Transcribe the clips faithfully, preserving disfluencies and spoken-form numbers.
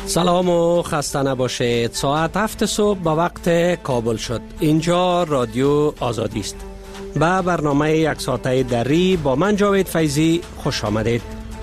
سلام و خسته نباشید. ساعت هفت صبح به وقت کابل شد. اینجا رادیو آزادی است. به برنامه یک ساعته دری با من جاوید فیضی خوش آمدید.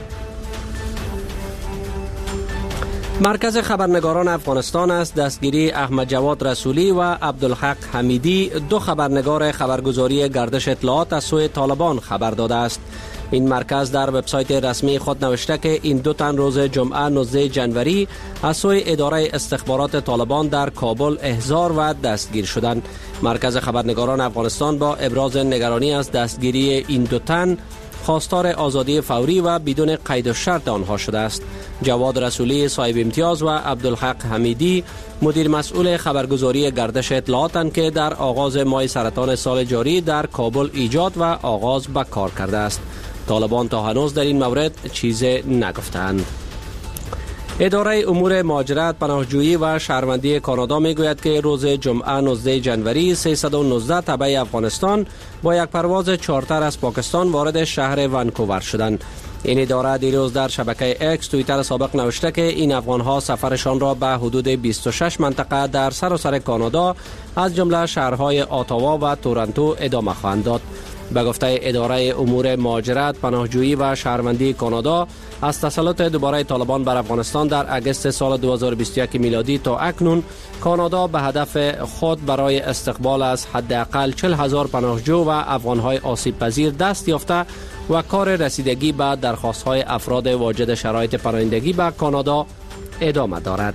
مرکز خبرنگاران افغانستان از دستگیری احمد جواد رسولی و عبدالحق حمیدی، دو خبرنگار خبرگزاری گردش اطلاعات، از سوی طالبان خبر داده است. این مرکز در وبسایت رسمی خود نوشته که این دو تن روز جمعه نوزده جنوری از سوی اداره استخبارات طالبان در کابل احضار و دستگیر شدند. مرکز خبرنگاران افغانستان با ابراز نگرانی از دستگیری این دو تن خواستار آزادی فوری و بدون قید و شرط آنها شده است. جواد رسولی صاحب امتیاز و عبدالحق حمیدی مدیر مسئول خبرگزاری گردش اطلاعاتند که در آغاز ماه سرطان سال جاری در کابل ایجاد و آغاز به کار کرده است. طالبان تا هنوز در این مورد چیزی نگفتند. اداره امور مهاجرت، پناهجویی و شهروندی کانادا میگوید که روز جمعه نوزده جنوری سیصد و نوزده تبع افغانستان با یک پرواز چارتر از پاکستان وارد شهر ونکوور شدند. این اداره دیروز در شبکه اکس توییتر سابق نوشته که این افغانها سفرشان را به حدود بیست و شش منطقه در سراسر کانادا از جمله شهرهای اتاوا و تورنتو ادامه خواهند داد. به گفته اداره امور مهاجرت، پناهجویی و شهروندی کانادا، از تسلط دوباره طالبان بر افغانستان در اگست سال دو هزار و بیست و یک میلادی تا اکنون کانادا به هدف خود برای استقبال از حداقل چهل هزار پناهجو و افغانهای آسیب پذیر دست یافته و کار رسیدگی به درخواست‌های افراد واجد شرایط پناهندگی به کانادا ادامه دارد.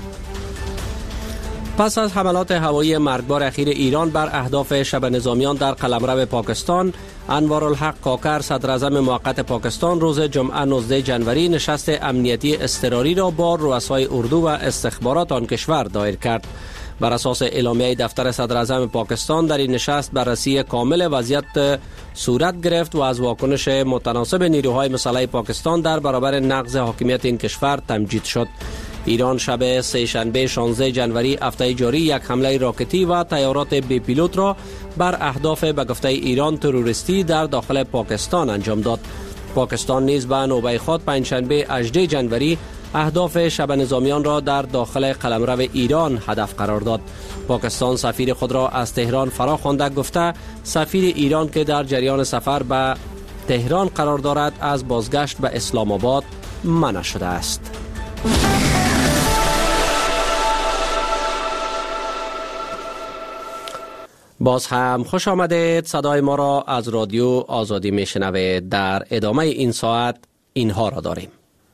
پس از حملات هوایی مرگبار اخیر ایران بر اهداف شبه نظامیان در قلمرو پاکستان، انوارالحق کاکر صدر اعظم موقت پاکستان روز جمعه نوزده جنوری نشست امنیتی اضطراری را با رؤسای اردو و استخبارات آن کشور دایر کرد. بر اساس اعلامیه دفتر صدر اعظم پاکستان، در این نشست بررسی کامل وضعیت صورت گرفت و از واکنش متناسب نیروهای مسلح پاکستان در برابر نقض حاکمیت این کشور تمجید شد. ایران شب سه‌شنبه شانزده جنوری هفته جاری یک حمله راکتی و طیارات بی پیلوت را بر اهداف به گفته ایران تروریستی در داخل پاکستان انجام داد. پاکستان نیز به نوبه خود پنجشنبه هجدهم جنوری اهداف شبه نظامیان را در داخل قلمرو ایران هدف قرار داد. پاکستان سفیر خود را از تهران فرا خوانده گفته سفیر ایران که در جریان سفر به تهران قرار دارد از بازگشت به اسلام آباد منع شده است. باز هم خوش آمدید. صدای ما را از رادیو آزادی میشنوید. در ادامه این ساعت اینها را داریم.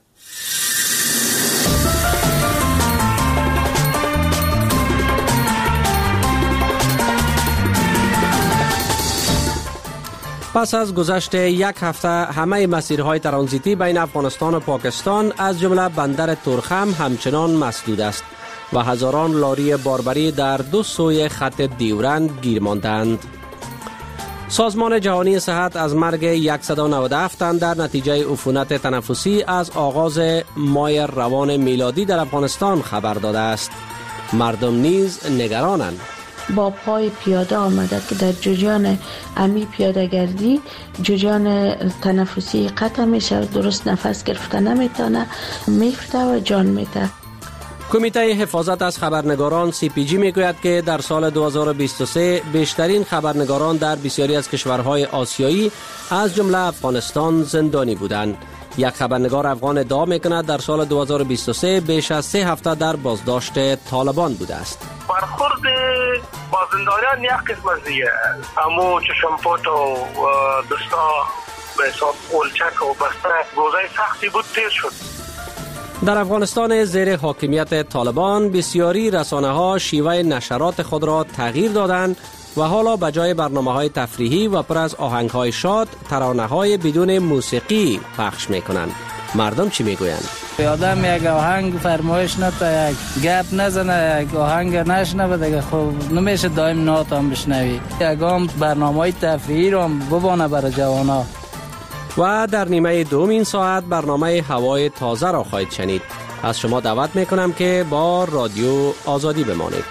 پس از گذشت یک هفته همه مسیرهای ترانزیتی بین افغانستان و پاکستان از جمله بندر تورخم همچنان مسدود است و هزاران لاری باربری در دو سوی خط دیورند گیر ماندند. سازمان جهانی صحت از مرگ صد و نود و هفت تن در نتیجه عفونت تنفسی از آغاز ماه روان میلادی در افغانستان خبر داده است. مردم نیز نگرانند. با پای پیاده آمده که در جریان امی پیاده گردی جریان تنفسی قطع میشه، درست نفس گرفتن نمیتونه، میفته و جان میده. کمیته حفاظت از خبرنگاران سی پی جی میگوید که در سال دو هزار و بیست و سه بیشترین خبرنگاران در بسیاری از کشورهای آسیایی از جمله افغانستان زندانی بودند. یک خبرنگار افغان ادعا میکند در سال دو هزار و بیست و سه بیش از سه هفته در بازداشت طالبان بوده است. برخورد با زندانیان یک قسم از دیگه همو چشمپوت و دستا به حساب اولچک و بسته روزای سختی بود تیر شد. در افغانستان زیر حاکمیت طالبان بسیاری رسانه ها شیوه نشرات خود را تغییر دادند و حالا به جای برنامه‌های تفریحی و پر از آهنگ‌های شاد ترانه‌های بدون موسیقی پخش می‌کنند. مردم چی میگویند؟ آدم یک آهنگ فرمایش نتا یک گپ نزنه، یک آهنگ نشنوه دیگه، خب نمیشه دائم نات هم بشنوی. یکم برنامه‌های تفریحی رو ببانه برای جوانا. و در نیمه دوم این ساعت برنامه هوای تازه را خواهید شنید. از شما دعوت میکنم که با رادیو آزادی بمانید.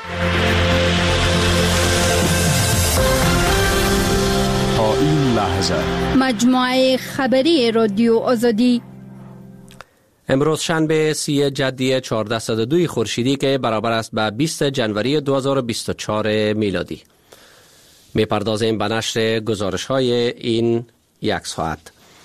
تا این لحظه مجموعه خبری رادیو آزادی. امروز شنبه سی جدی چهارصد و دو خورشیدی که برابر است با بیست جنوری دو هزار و بیست و چهار میلادی. میپردازیم به نشر گزارش های این یک ساعت.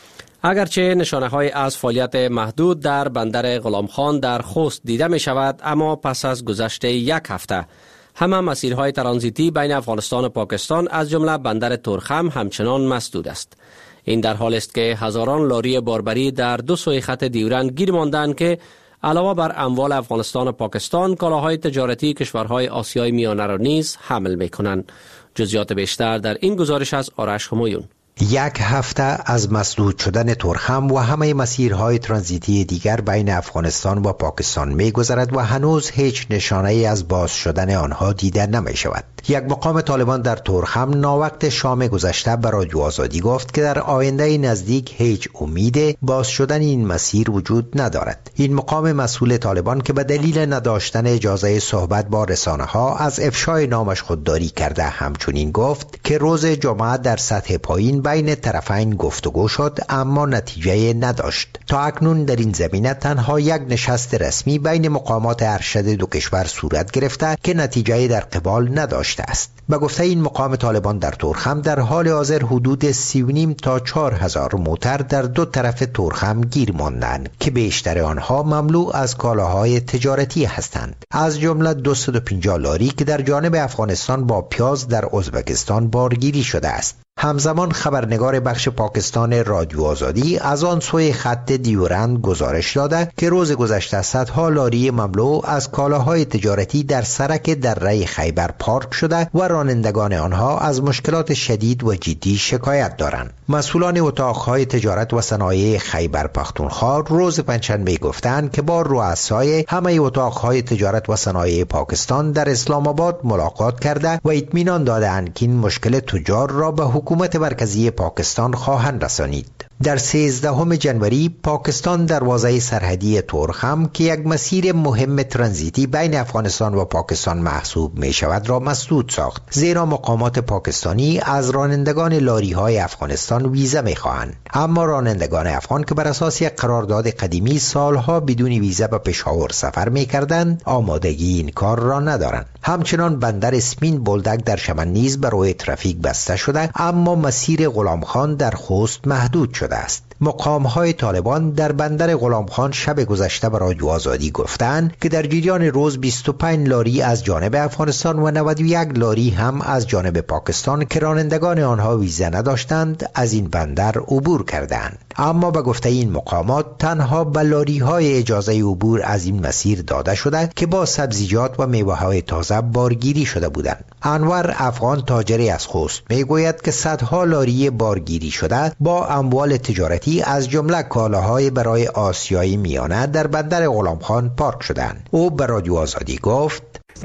اگرچه نشانه های از فعالیت محدود در بندر غلامخان در خوست دیده می شود، اما پس از گذشت یک هفته همه مسیرهای ترانزیتی بین افغانستان و پاکستان از جمله بندر تورخم همچنان مسدود است. این در حال است که هزاران لاری باربری در دو سوی خط دیورند گیر ماندند که علاوه بر اموال افغانستان و پاکستان کالاهای تجارتی کشورهای آسیای میانه را نیز حمل می کنند. جزئیات بیشتر در این گزارش از آرش همایون. یک هفته از مسدود شدن تورخم و همه مسیرهای ترانزیتی دیگر بین افغانستان و پاکستان می گذرد و هنوز هیچ نشانه ای از باز شدن آنها دیده نمی شود. یک مقام طالبان در تورخم ناوقت شام گذشته به رادیو آزادی گفت که در آینده نزدیک هیچ امید باز شدن این مسیر وجود ندارد. این مقام مسئول طالبان که به دلیل نداشتن اجازه صحبت با رسانه ها از افشای نامش خودداری کرده، همچنین گفت که روز جمعه در سطح پایین بین طرفین گفتگو شد اما نتیجه نداشت. تا اکنون در این زمینه تنها یک نشست رسمی بین مقامات ارشد دو کشور صورت گرفته که نتیجه در قبال نداشته است. به گفته این مقام طالبان در تورخم در حال حاضر حدود سی و نیم تا چهار هزار موتر در دو طرف تورخم گیر ماندند که بیشتر آنها مملو از کالاهای تجارتی هستند، از جمله دویست و پنجاه لاری که در جانب افغانستان با پیاز در ازبکستان بارگیری شده است. همزمان خبرنگار بخش پاکستان رادیو آزادی از آن سوی خط دیورند گزارش داده که روز گذشته صدها لاری مملو از کالاهای تجارتی در سرک دره خیبر پارک شده و رانندگان آنها از مشکلات شدید و جدی شکایت دارند. مسئولان اتاقهای تجارت و صنایع خیبر پختونخوا روز پنجشنبه گفتند که با رؤسای همه اتاقهای تجارت و صنایع پاکستان در اسلام آباد ملاقات کرده و اطمینان دادند که این مشکل تجار را به حکومت مرکزی پاکستان خواهند رسانید. در سیزدهم جنوری پاکستان دروازه سرحدی تورخم که یک مسیر مهم ترانزیتی بین افغانستان و پاکستان محسوب می شود را مسدود ساخت، زیرا مقامات پاکستانی از رانندگان لاری های افغانستان ویزا می خواهند. اما رانندگان افغان که بر اساس یک قرارداد قدیمی سالها بدون ویزا به پشاور سفر می کردند آمادگی این کار را ندارند. همچنان بندر اسمین بولدک در شمن نیز برای ترافیک بسته شده، اما مسیر غلامخان در خوست محدود شده است. مقام‌های طالبان در بندر غلامخان شب گذشته به رادیو آزادی گفتند که در جریان روز بیست و پنج لاری از جانب افغانستان و نود و یک لاری هم از جانب پاکستان که رانندگان آنها ویزا نداشتند از این بندر عبور کردند. اما به گفته این مقامات تنها به لاری‌های اجازه عبور از این مسیر داده شده که با سبزیجات و میوه‌های تازه بارگیری شده بودند. انور افغان تاجری از خوست میگوید که صدها لاری بارگیری شده با اموال تجارتی از جمله کالاهای برای آسیای میانه در بندر غلامخان پارک شدند. او به رادیو آزادی گفت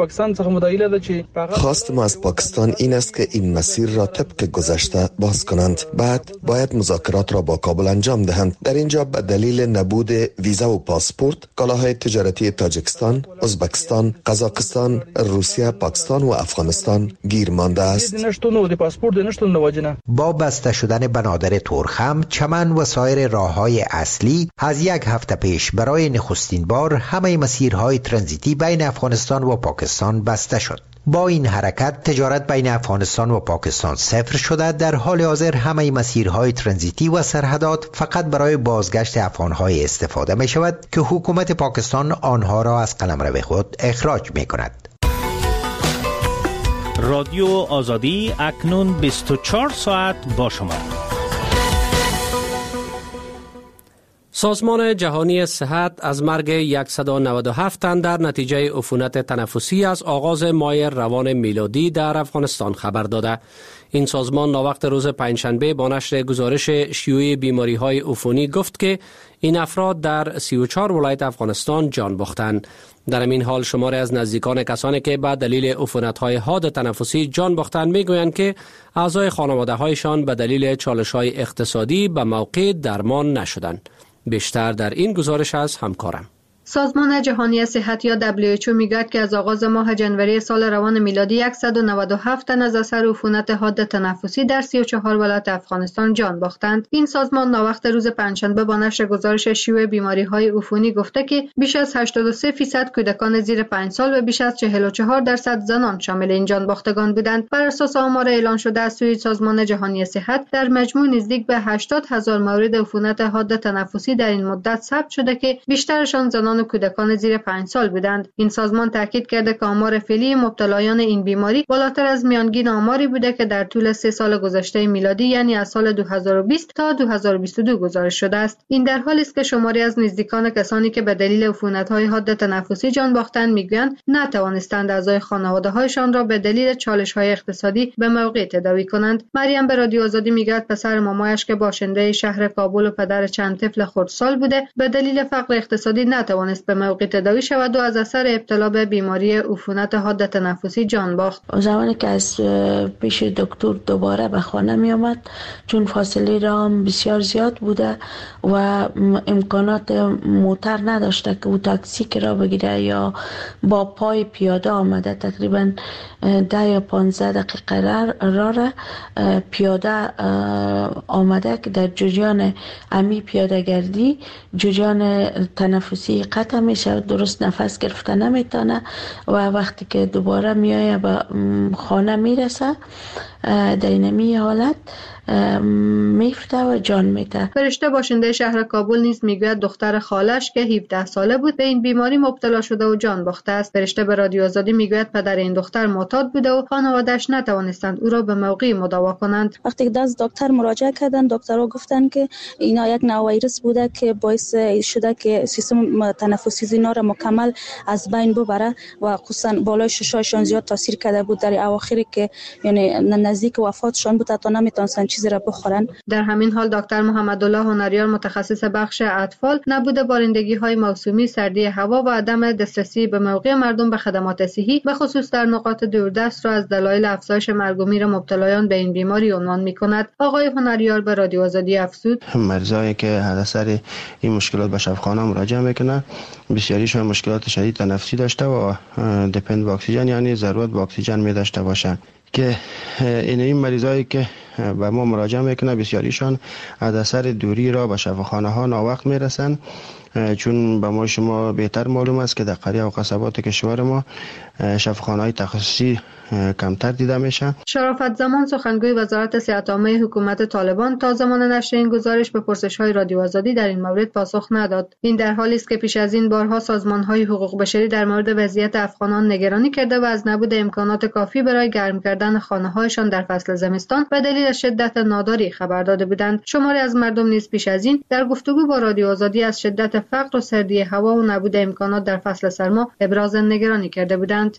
خواست ما از پاکستان این است که این مسیر را طبق گذشته باز کنند. بعد باید مذاکرات را با کابل انجام دهند. در اینجا به دلیل نبود ویزا و پاسپورت کالاهای تجارتی تاجیکستان، ازبکستان، قزاقستان، روسیه، پاکستان و افغانستان گیر مانده است. با بسته شدن بنادر تورخم، چمن و سایر راههای اصلی از یک هفته پیش برای نخستین بار همه مسیرهای ترانزیتی بین افغانستان و پاکستان بسته شد. با این حرکت تجارت بین افغانستان و پاکستان صفر شده. در حال حاضر همه مسیرهای ترانزیتی و سرحدات فقط برای بازگشت افغانهای استفاده می شود که حکومت پاکستان آنها را از قلمرو خود اخراج می کند. رادیو آزادی اکنون بیست و چهار ساعت با شما. سازمان جهانی صحت از مرگ صد و نود و هفت تن در نتیجه عفونت تنفسی از آغاز ماه روان میلادی در افغانستان خبر داده. این سازمان ناوقت روز پنجشنبه با نشر گزارش شیوع بیماری‌های عفونی گفت که این افراد در سی و چهار ولایت افغانستان جان باختند. در این حال شماری از نزدیکان کسانی که به دلیل عفونت‌های حاد تنفسی جان باختند میگویند که اعضای خانواده‌هایشان به دلیل چالش‌های اقتصادی به موقع درمان نشدند. بیشتر در این گزارش از همکارم. سازمان جهانی صحت یا دبلیو اچ او میگوید که از آغاز ماه جنوری سال روان میلادی صد و نود و هفت تن از اثر عفونت حاد تنفسی در سی و چهار ولایت افغانستان جان باختند. این سازمان ناوقت روز پنجشنبه با نشر گزارش شیوع بیماری‌های عفونی گفته که بیش از هشتاد و سه درصد کودکان زیر پنج سال و بیش از چهل و چهار درصد زنان شامل این جان باختگان بودند. بر اساس آمار اعلام شده از سوی سازمان جهانی صحت، در مجموع نزدیک به هشتاد هزار مورد عفونت حاد تنفسی در این مدت ثبت شده که بیشترشان زنان و کودکان زیر پنج سال بودند. این سازمان تاکید کرده که آمار فعلی مبتلایان این بیماری بالاتر از میانگین آماری بوده که در طول سه سال گذشته میلادی یعنی از سال دو هزار و بیست تا دو هزار و بیست و دو گزارش شده است. این در حالی است که شماری از نزدیکان کسانی که به دلیل عفونت‌های حاد تنفسی جان باختند میگویند نتوانستند اعضای خانواده‌هایشان را به دلیل چالش‌های اقتصادی به موقع تداوی کنند. مریم به رادیو آزادی میگوید پسر مامایش که باشنده شهر کابل و پدر چند طفل خردسال بوده، به دلیل فقر اقتصادی نتوانست به موقع تداوی شود و از اثر ابتلا به بیماری عفونت حاد تنفسی جان باخت. زمانی که از پیش دکتر دوباره به خانه می آمد، چون فاصله راه بسیار زیاد بوده و امکانات موتر نداشته که او تاکسی که را بگیره یا با پای پیاده آمده، تقریبا ده یا پانزده دقیقه را را پیاده آمده که در جریان امی پیاده گردی جریان تنفسی قطع میشه، درست نفس گرفته نمیتونه و وقتی که دوباره میایه به خانه میرسه در اینمی حالت میفته و جان میده. فرشته باشنده شهر کابل نیز میگوید دختر خالش که هفده ساله بود به این بیماری مبتلا شده و جان باخته است. فرشته به رادیو آزادی میگوید پدر این دختر معتاد بوده و خانواده‌اش نتوانستند او را به موقع مداوا کنند. وقتی که دست دکتر مراجعه کردن، دکترها گفتن که اینا یک نوع ویروس بوده که باعث شده که سیستم تنفسی اینا را مکمل از بین ببره و خصوصا بالای ششاشون زیاد تاثیر کرده بود. در اواخری که یعنی نزدیک وفاتشون بود تا نمیتونستن چیزی را بخورن. در همین حال دکتر محمدالله هنریار متخصص بخش اطفال، نبود بارندگی‌های موسمی، سردی هوا و عدم دسترسی به موقع مردم به خدمات صحی به خصوص در نقاط دوردست را از دلایل افزایش مرگ و میر مبتلایان به این بیماری عنوان می‌کند. آقای هنریار به رادیو آزادی افزود: مریضایی که از اثر این مشکلات به شفاخانه مراجعه میکنن بسیاریشون مشکلات شدید تنفسی داشته و دپند به اکسیژن، یعنی ضرورت به اکسیژن می داشته باشند که این این مریضایی که به ما مراجعه میکنه بسیاریشان از اثر دوری را به شفاخانه ها ناوقت میرسن، چون به ما شما بهتر معلوم است که در قریه و قصبات کشور ما شفاخانه های تخصصی کمتر دیده میشه. شرافت زمان سخنگوی وزارت صحت عامه حکومت طالبان تا زمان نشر این گزارش به پرسش‌های رادیو آزادی در این مورد پاسخ نداد. این در حالی است که پیش از این بارها سازمان‌های حقوق بشری در مورد وضعیت افغانان نگرانی کرده و از نبود امکانات کافی برای گرم کردن خانه‌هایشان در فصل زمستان به دلیل شدت ناداری خبر داده بودند. شماری از مردم نیز پیش از این در گفتگو با رادیو آزادی از شدت فقر و سردی هوا و نبود امکانات در فصل سرما ابراز نگرانی کرده بودند.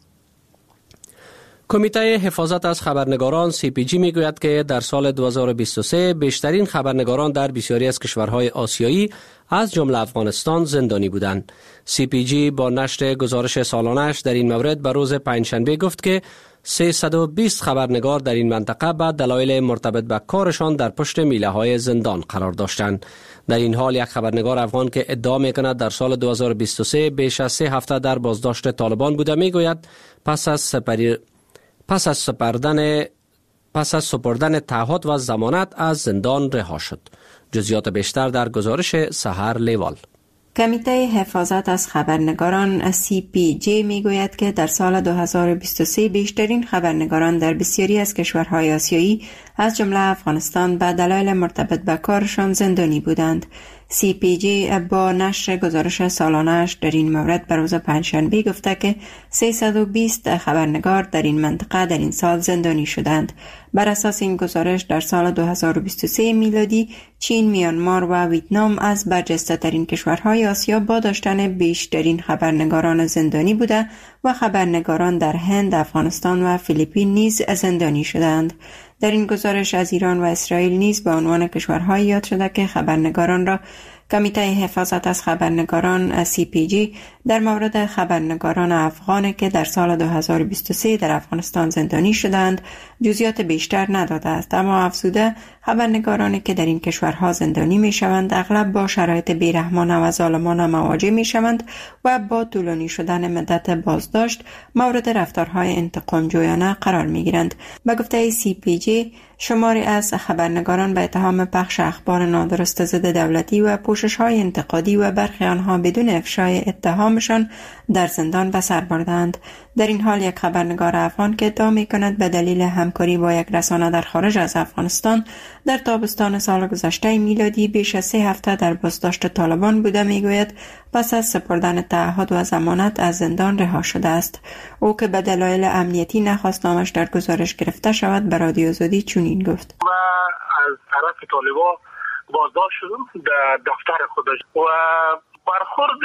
کمیته حفاظت از خبرنگاران سی پی جی میگوید که در سال دو هزار و بیست و سه بیشترین خبرنگاران در بسیاری از کشورهای آسیایی از جمله افغانستان زندانی بودند. سی پی جی با نشر گزارش سالانه‌اش در این مورد به روز پنجشنبه گفت که سیصد و بیست خبرنگار در این منطقه به دلایل مرتبط به کارشان در پشت میله‌های زندان قرار داشتند. در این حال یک خبرنگار افغان که ادعا می‌کند در سال دو هزار و بیست و سه بیش از سه هفته در بازداشت طالبان بوده میگوید پس از سپری پس از سپردن پس از سپردن تعهد و ضمانت از زندان رها شد. جزئیات بیشتر در گزارش سحر لیوال. کمیته حفاظت از خبرنگاران سی پی جی میگوید که در سال دو هزار و بیست و سه بیشترین خبرنگاران در بسیاری از کشورهای آسیایی از جمله افغانستان به دلایل مرتبط به کارشان زندانی بودند. سی پی جی با نشر گزارش سالانه‌اش در این مورد به روز پنجشنبه گفته که سیصد و بیست خبرنگار در این منطقه در این سال زندانی شدند. بر اساس این گزارش در سال دو هزار و بیست و سه میلادی چین، میانمار و ویتنام از برجسته ترین کشورهای آسیا با داشتن بیشترین خبرنگاران زندانی بوده و خبرنگاران در هند، افغانستان و فیلیپین نیز زندانی شدند. در این گزارش از ایران و اسرائیل نیز به عنوان کشورهای یاد شده که خبرنگاران را کمیته حفاظت از خبرنگاران سی پی جی در مورد خبرنگاران افغان که در سال دو هزار و بیست و سه در افغانستان زندانی شدند جزئیات بیشتر نداده است، اما افزوده خبرنگارانی که در این کشورها زندانی می شوند اغلب با شرایط بیرحمانه و ظالمانه مواجه می شوند و با طولانی شدن مدت بازداشت مورد رفتارهای انتقام جویانه قرار می گیرند. به گفته سی پی جی شماری از خبرنگاران به اتهام پخش اخبار نادرست ضد دولتی و پوشش‌های انتقادی و برخی آنها بدون افشای اتهامشان در زندان به سر بردند. در این حال یک خبرنگار افغان که ادعا می‌کند به دلیل همکاری با یک رسانه در خارج از افغانستان در تابستان سال گذشته میلادی بیش از سه هفته در بازداشت طالبان بوده میگوید پس از سپردن تعهد و ضمانت از زندان رها شده است. او که به دلایل امنیتی نخواست نامش در گزارش گرفته شود به رادیو آزادی چنین گفت: و از طرف طالبان بازداشت شدم در دفتر خودش و برخورد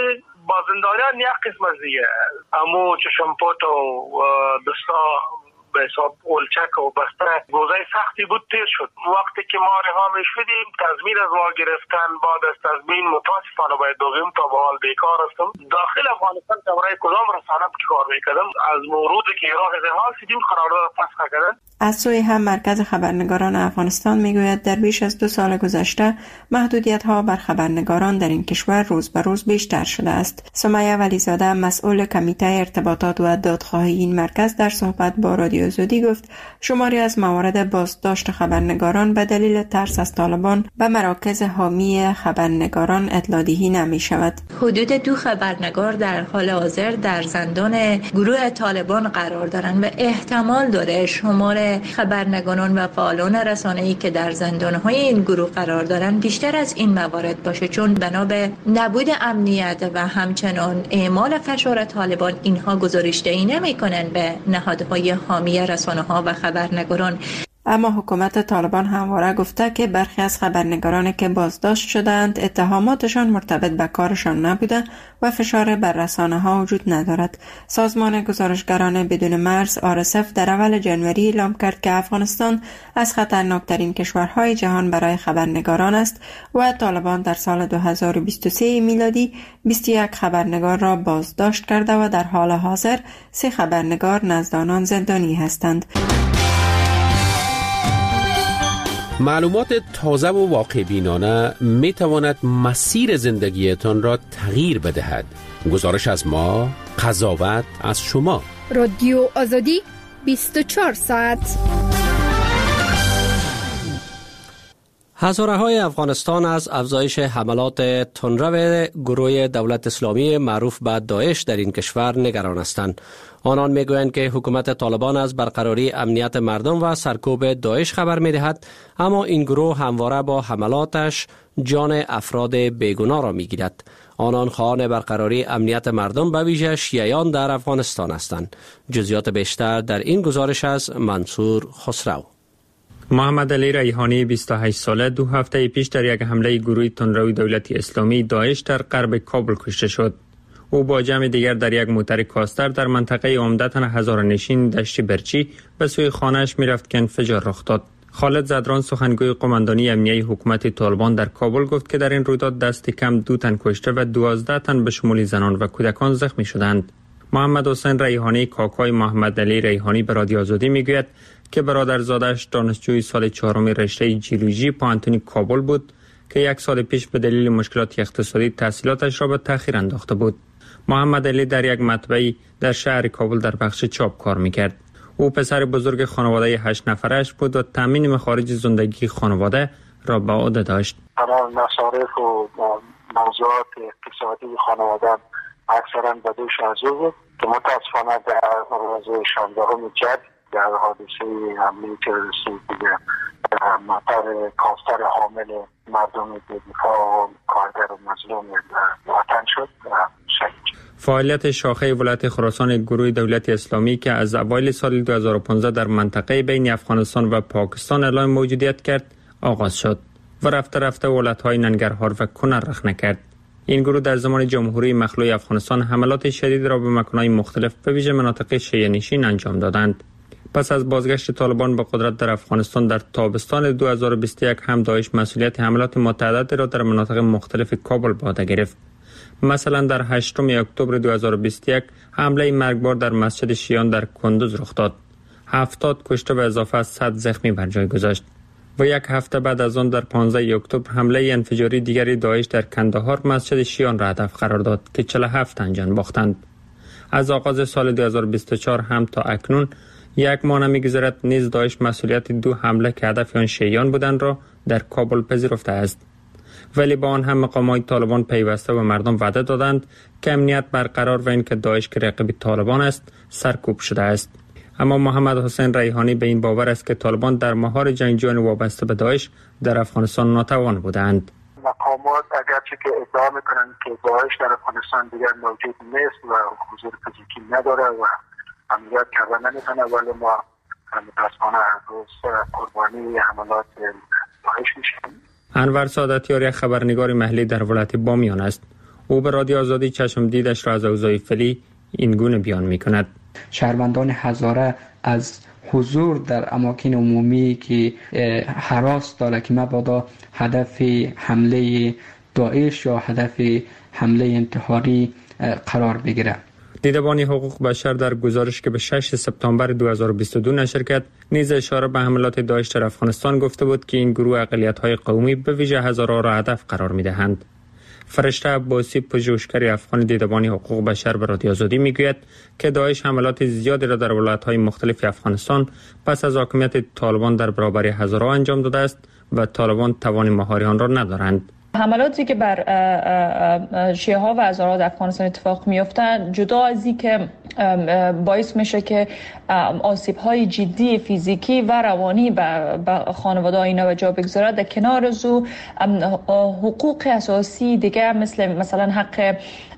با زندانیان یک قسم از دیگه امو چشمپوت و دستا به حساب اولچک و بسته روزای سختی بود تیر شد. وقتی که ما رها می شدیم تضمین از ما گرفتن، بعد از تضمین متاسفانه باید بگویم تا به حال بیکار هستم. داخل افغانستان که برای کدام رسانه که کار میکردم از مورد که راه رها شدیم قرارداد فسخ کردن. از سوی هم مرکز خبرنگاران افغانستان میگوید در بیش از دو سال گذشته محدودیت ها بر خبرنگاران در این کشور روز به روز بیشتر شده است. سمیه ولیزاده مسئول کمیته ارتباطات و دادخواهی این مرکز در صحبت با رادیو آزادی گفت شماری از موارد بازداشت خبرنگاران به دلیل ترس از طالبان به مراکز حامی خبرنگاران اطلاع دهی نمی شود. حدود دو خبرنگار در حال حاضر در زندان گروه طالبان قرار دارند و احتمال داره شمار خبرنگاران و فعالان رسانه‌ای که در زندان‌های این گروه قرار دارند بیشتر از این موارد باشه، چون بنا به نبود امنیت و همچنان اعمال فشار طالبان اینها گزارش‌دهی نمی‌کنند به نهادهای حامی رسانه‌ها و خبرنگاران. اما حکومت طالبان همواره گفته که برخی از خبرنگارانی که بازداشت شدند اتهاماتشان مرتبط به کارشان نبوده و فشار بر رسانه‌ها وجود ندارد. سازمان گزارشگران بدون مرز آر اس اف در اول ژانویه اعلام کرد که افغانستان از خطرناکترین کشورهای جهان برای خبرنگاران است و طالبان در سال دو هزار و بیست و سه میلادی بیست و یک خبرنگار را بازداشت کرده و در حال حاضر سه خبرنگار نزد آنان زندانی هستند. معلومات تازه و واقع بینانه می تواند مسیر زندگیتان را تغییر بدهد. گزارش از ما، قضاوت از شما. رادیو آزادی بیست و چهار ساعت. هزاره های افغانستان از افزایش حملات تندرو گروه دولت اسلامی معروف به داعش در این کشور نگران هستند. آنان میگویند که حکومت طالبان از برقراری امنیت مردم و سرکوب داعش خبر میدهد، اما این گروه همواره با حملاتش جان افراد بیگناه را میگیرد. آنان خواهان برقراری امنیت مردم به ویژه شیعیان در افغانستان هستند. جزئیات بیشتر در این گزارش از منصور خسرو. محمد علی ریحانی بیست و هشت ساله دو هفته پیش در یک حمله گروه تندروی دولت اسلامی داعش در غرب کابل کشته شد. او با جمع دیگر در یک موتر کاستر در منطقه عمدتاً هزاره‌نشین دشت برچی به سوی خانه‌اش می‌رفت که انفجار رخ داد. خالد زدران سخنگوی قماندانی امنیتی حکومت طالبان در کابل گفت که در این رویداد دست کم دو تن کشته و دوازده تن به شمول زنان و کودکان زخمی شدند. محمد حسین ریحانی کاکای محمد علی ریحانی به رادیو آزادی میگوید که برادرزادش دانشجوی سال چهارم رشته جیولوژی پانتونی کابل بود که یک سال پیش به دلیل مشکلات اقتصادی تحصیلاتش را به تأخیر انداخته بود. محمد علی در یک مطبعی در شهر کابل در بخش چاپ کار میکرد. او پسر بزرگ خانواده هشت نفرش بود و تامین مخارج زندگی خانواده را به عهده داشت. تمام مصارف و موضوعات اقتصادی خانواده اکثرا به دوش از او بود که متاسفانه در روز شانزدهم جد در حادثه حمله تروریستی دیگه موتر کاستر حامل مردم دفاع و کارگر و مظلوم وطن شد و شهید. فعالیت شاخه ولایت خراسان گروه دولت اسلامی که از اوایل سال دو هزار و پانزده در منطقه بین افغانستان و پاکستان اعلام موجودیت کرد آغاز شد و رفته رفته ولایت‌های ننگرهار و کنر رخ نکرد. این گروه در زمان جمهوری مخلوع افغانستان حملات شدید را به مکان‌های مختلف به ویژه مناطق شیعه نشین انجام دادند. پس از بازگشت طالبان به قدرت در افغانستان در تابستان دو هزار و بیست و یک هم داعش مسئولیت حملات متعددی را در مناطق مختلف کابل به عهده گرفت. مثلا در هشتم اکتبر دو هزار و بیست و یک حمله مرگبار در مسجد شیعان در کندوز رخ داد. هفتاد کشته و اضافه از صد زخمی بر جای گذاشت. و یک هفته بعد از آن در پانزده اکتبر حمله انفجاری دیگری داعش در کندهار مسجد شیعان را هدف قرار داد که چهل و هفت تن جان باختند. از آغاز سال دو هزار و بیست و چهار هم تا اکنون یک ماه نمی‌گذرد نیز داعش مسئولیت دو حمله که هدف آن شیعیان بودند را در کابل پذیرفته است. ولی با آن هم مقامات طالبان پیوسته و مردم وعده دادند که امنیت برقرار و اینکه داعش که رقیب طالبان است سرکوب شده است. اما محمد حسین ریحانی به این باور است که طالبان در مهار جنگجویان وابسته به داعش در افغانستان ناتوان بودند. مقامات اگرچه که ادعا میکنند که داعش در افغانستان دیگر موجود نیست و حضور فیزیکی نداره و عملیات کردن نمیتونه، ولی ما متاسفانه هر روز قربانی حملات داعش میشیم. انور سعادتیار یک خبرنگار محلی در ولایت بامیان است. او به رادیو آزادی چشم دیدش را از اوضاع فعلی این گونه بیان میکند. شهروندان هزاره از حضور در اماکن عمومی که هراس داره که مبادا هدف حمله داعش یا هدف حمله انتحاری قرار بگیره. دیدبان حقوق بشر در گزارش که به ششم سپتامبر دو هزار و بیست و دو نشر کرد نیز اشاره به حملات داعش در افغانستان گفته بود که این گروه اقلیت‌های قومی به ویژه هزاره را هدف قرار می‌دهند. فرشته عباسی پژوهشگر افغان دیدبان حقوق بشر به رادیو آزادی میگوید که داعش حملات زیادی را در ولایت‌های مختلف افغانستان پس از حاکمیت طالبان در برابر هزاره انجام داده است و طالبان توان مهاری آن را ندارند. حملاتی که بر شیعه ها و هزاره در افغانستان اتفاق می‌افتند جدا از این که باعث میشه که آسیب های جدی فیزیکی و روانی به خانواده اینا و جا بگذاره، در کنار از او حقوق اساسی دیگه مثل مثلا حق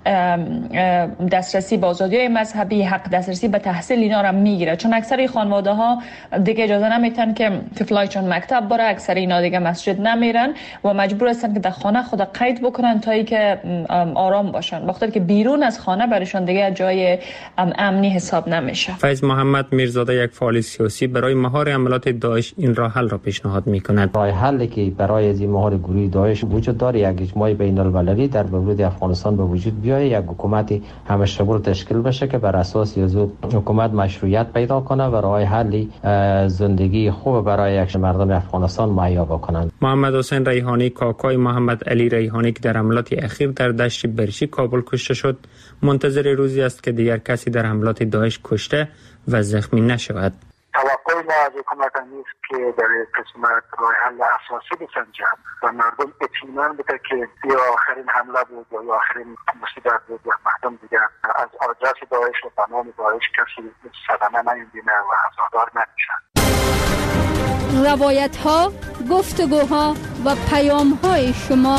دسترسی به آزادی مذهبی، حق دسترسی به تحصیل اینا را میگیره، چون اکثر خانواده ها دیگه اجازه نمیتن که طفلایشون مکتب بره، اکثر اینا دیگه مسجد نمیرن و مجبور هستن که در خانه خود قید بکنن تا اینکه آرام باشن، وقتی که بیرون از خانه برشون دیگه جای امنی حساب نمیشه. فیض محمد میرزاده یک فعال سیاسی برای مهار حملات داعش این راه حل را پیشنهاد میکند. راه حلی که برای از این مهار گروه داعش وجود داره یک اجماع بین المللی در ورود افغانستان به وجود بیاید، یک حکومت همشمول تشکیل بشه که بر اساس از حکومت مشروعیت پیدا کنه و راه حلی زندگی خوب برای یک مردم افغانستان مهیا بکنند. محمد حسین ریحانی کاکای محمد علی ریحانی که در حملات اخیر در دشت برشی کابل کشته شد منتظر روزی است که دیگر کسی در حملات داعش کشته و زخمی نشود. توقع ما از حکومت نیست که در قسمت راه حل اساسی بسنجند و مردم اطمینان بده که یا آخرین حمله بود یا آخرین مصیبت بود و مردم دیگر از آدرس داعش و تمام داعش کسی صدمه نمیبینه و عزادار نمیشن. روایت ها، گفتگوها و پیام های شما.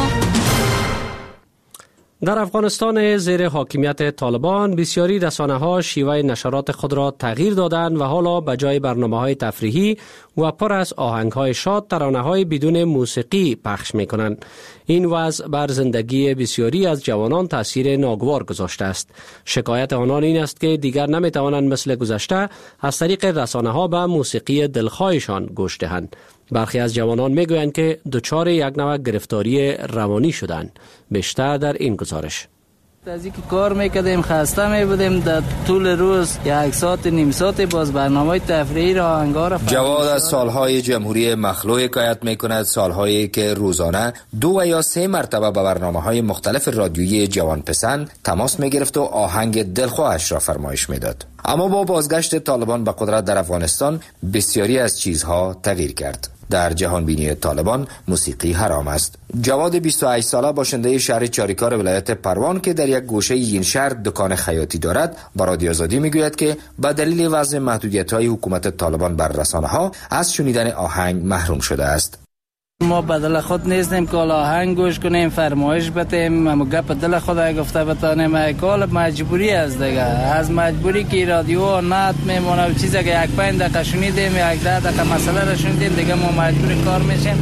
در افغانستان زیر حاکمیت طالبان بسیاری رسانه‌ها شیوه نشرات خود را تغییر دادند و حالا به جای برنامه‌های تفریحی و پر از آهنگ‌های شاد ترانه‌های بدون موسیقی پخش می‌کنند. این وضع بر زندگی بسیاری از جوانان تاثیر ناگوار گذاشته است. شکایت آنان این است که دیگر نمی‌توانند مثل گذشته از طریق رسانه‌ها به موسیقی دلخواهشان گوش دهند. برخی از جوانان میگویند که دچار یک نوع گرفتاری روانی شدند. بیشتر در این گزارش. از اینکه کار میکردیم خسته میبودیم، در طول روز یک ساعت نیم ساعت باز برنامه تفریحی را آهنگار. جواد از سالهای جمهوری مخلوع حکایت میکند، سالهایی که روزانه دو و یا سه مرتبه به برنامه‌های مختلف رادیویی جوان پسند تماس میگرفت و آهنگ دلخواهش را فرمایش میداد. اما با بازگشت طالبان به قدرت در افغانستان بسیاری از چیزها تغییر کرد. در جهان بینی طالبان موسیقی حرام است. جواد بیست و هشت ساله باشنده شهر چاریکار ولایت پروان که در یک گوشه این شهر دکان خیاطی دارد با رادیو آزادی میگوید که به دلیل وضع محدودیت‌های حکومت طالبان بر رسانه‌ها از شنیدن آهنگ محروم شده است. ما بدل خود نیستیم که آهنگ گوش کنیم، فرمایش بتیم، اما گپ دل خود گفته بتانیم، کال مجبوری است دیگه. از مجبوری که رادیو نت میمونه چیزی که یک پنج دقیقه شنیدیم، یک ده دقیقه مسئله را شنیدیم، دیگه ما مجبور کار میشیم.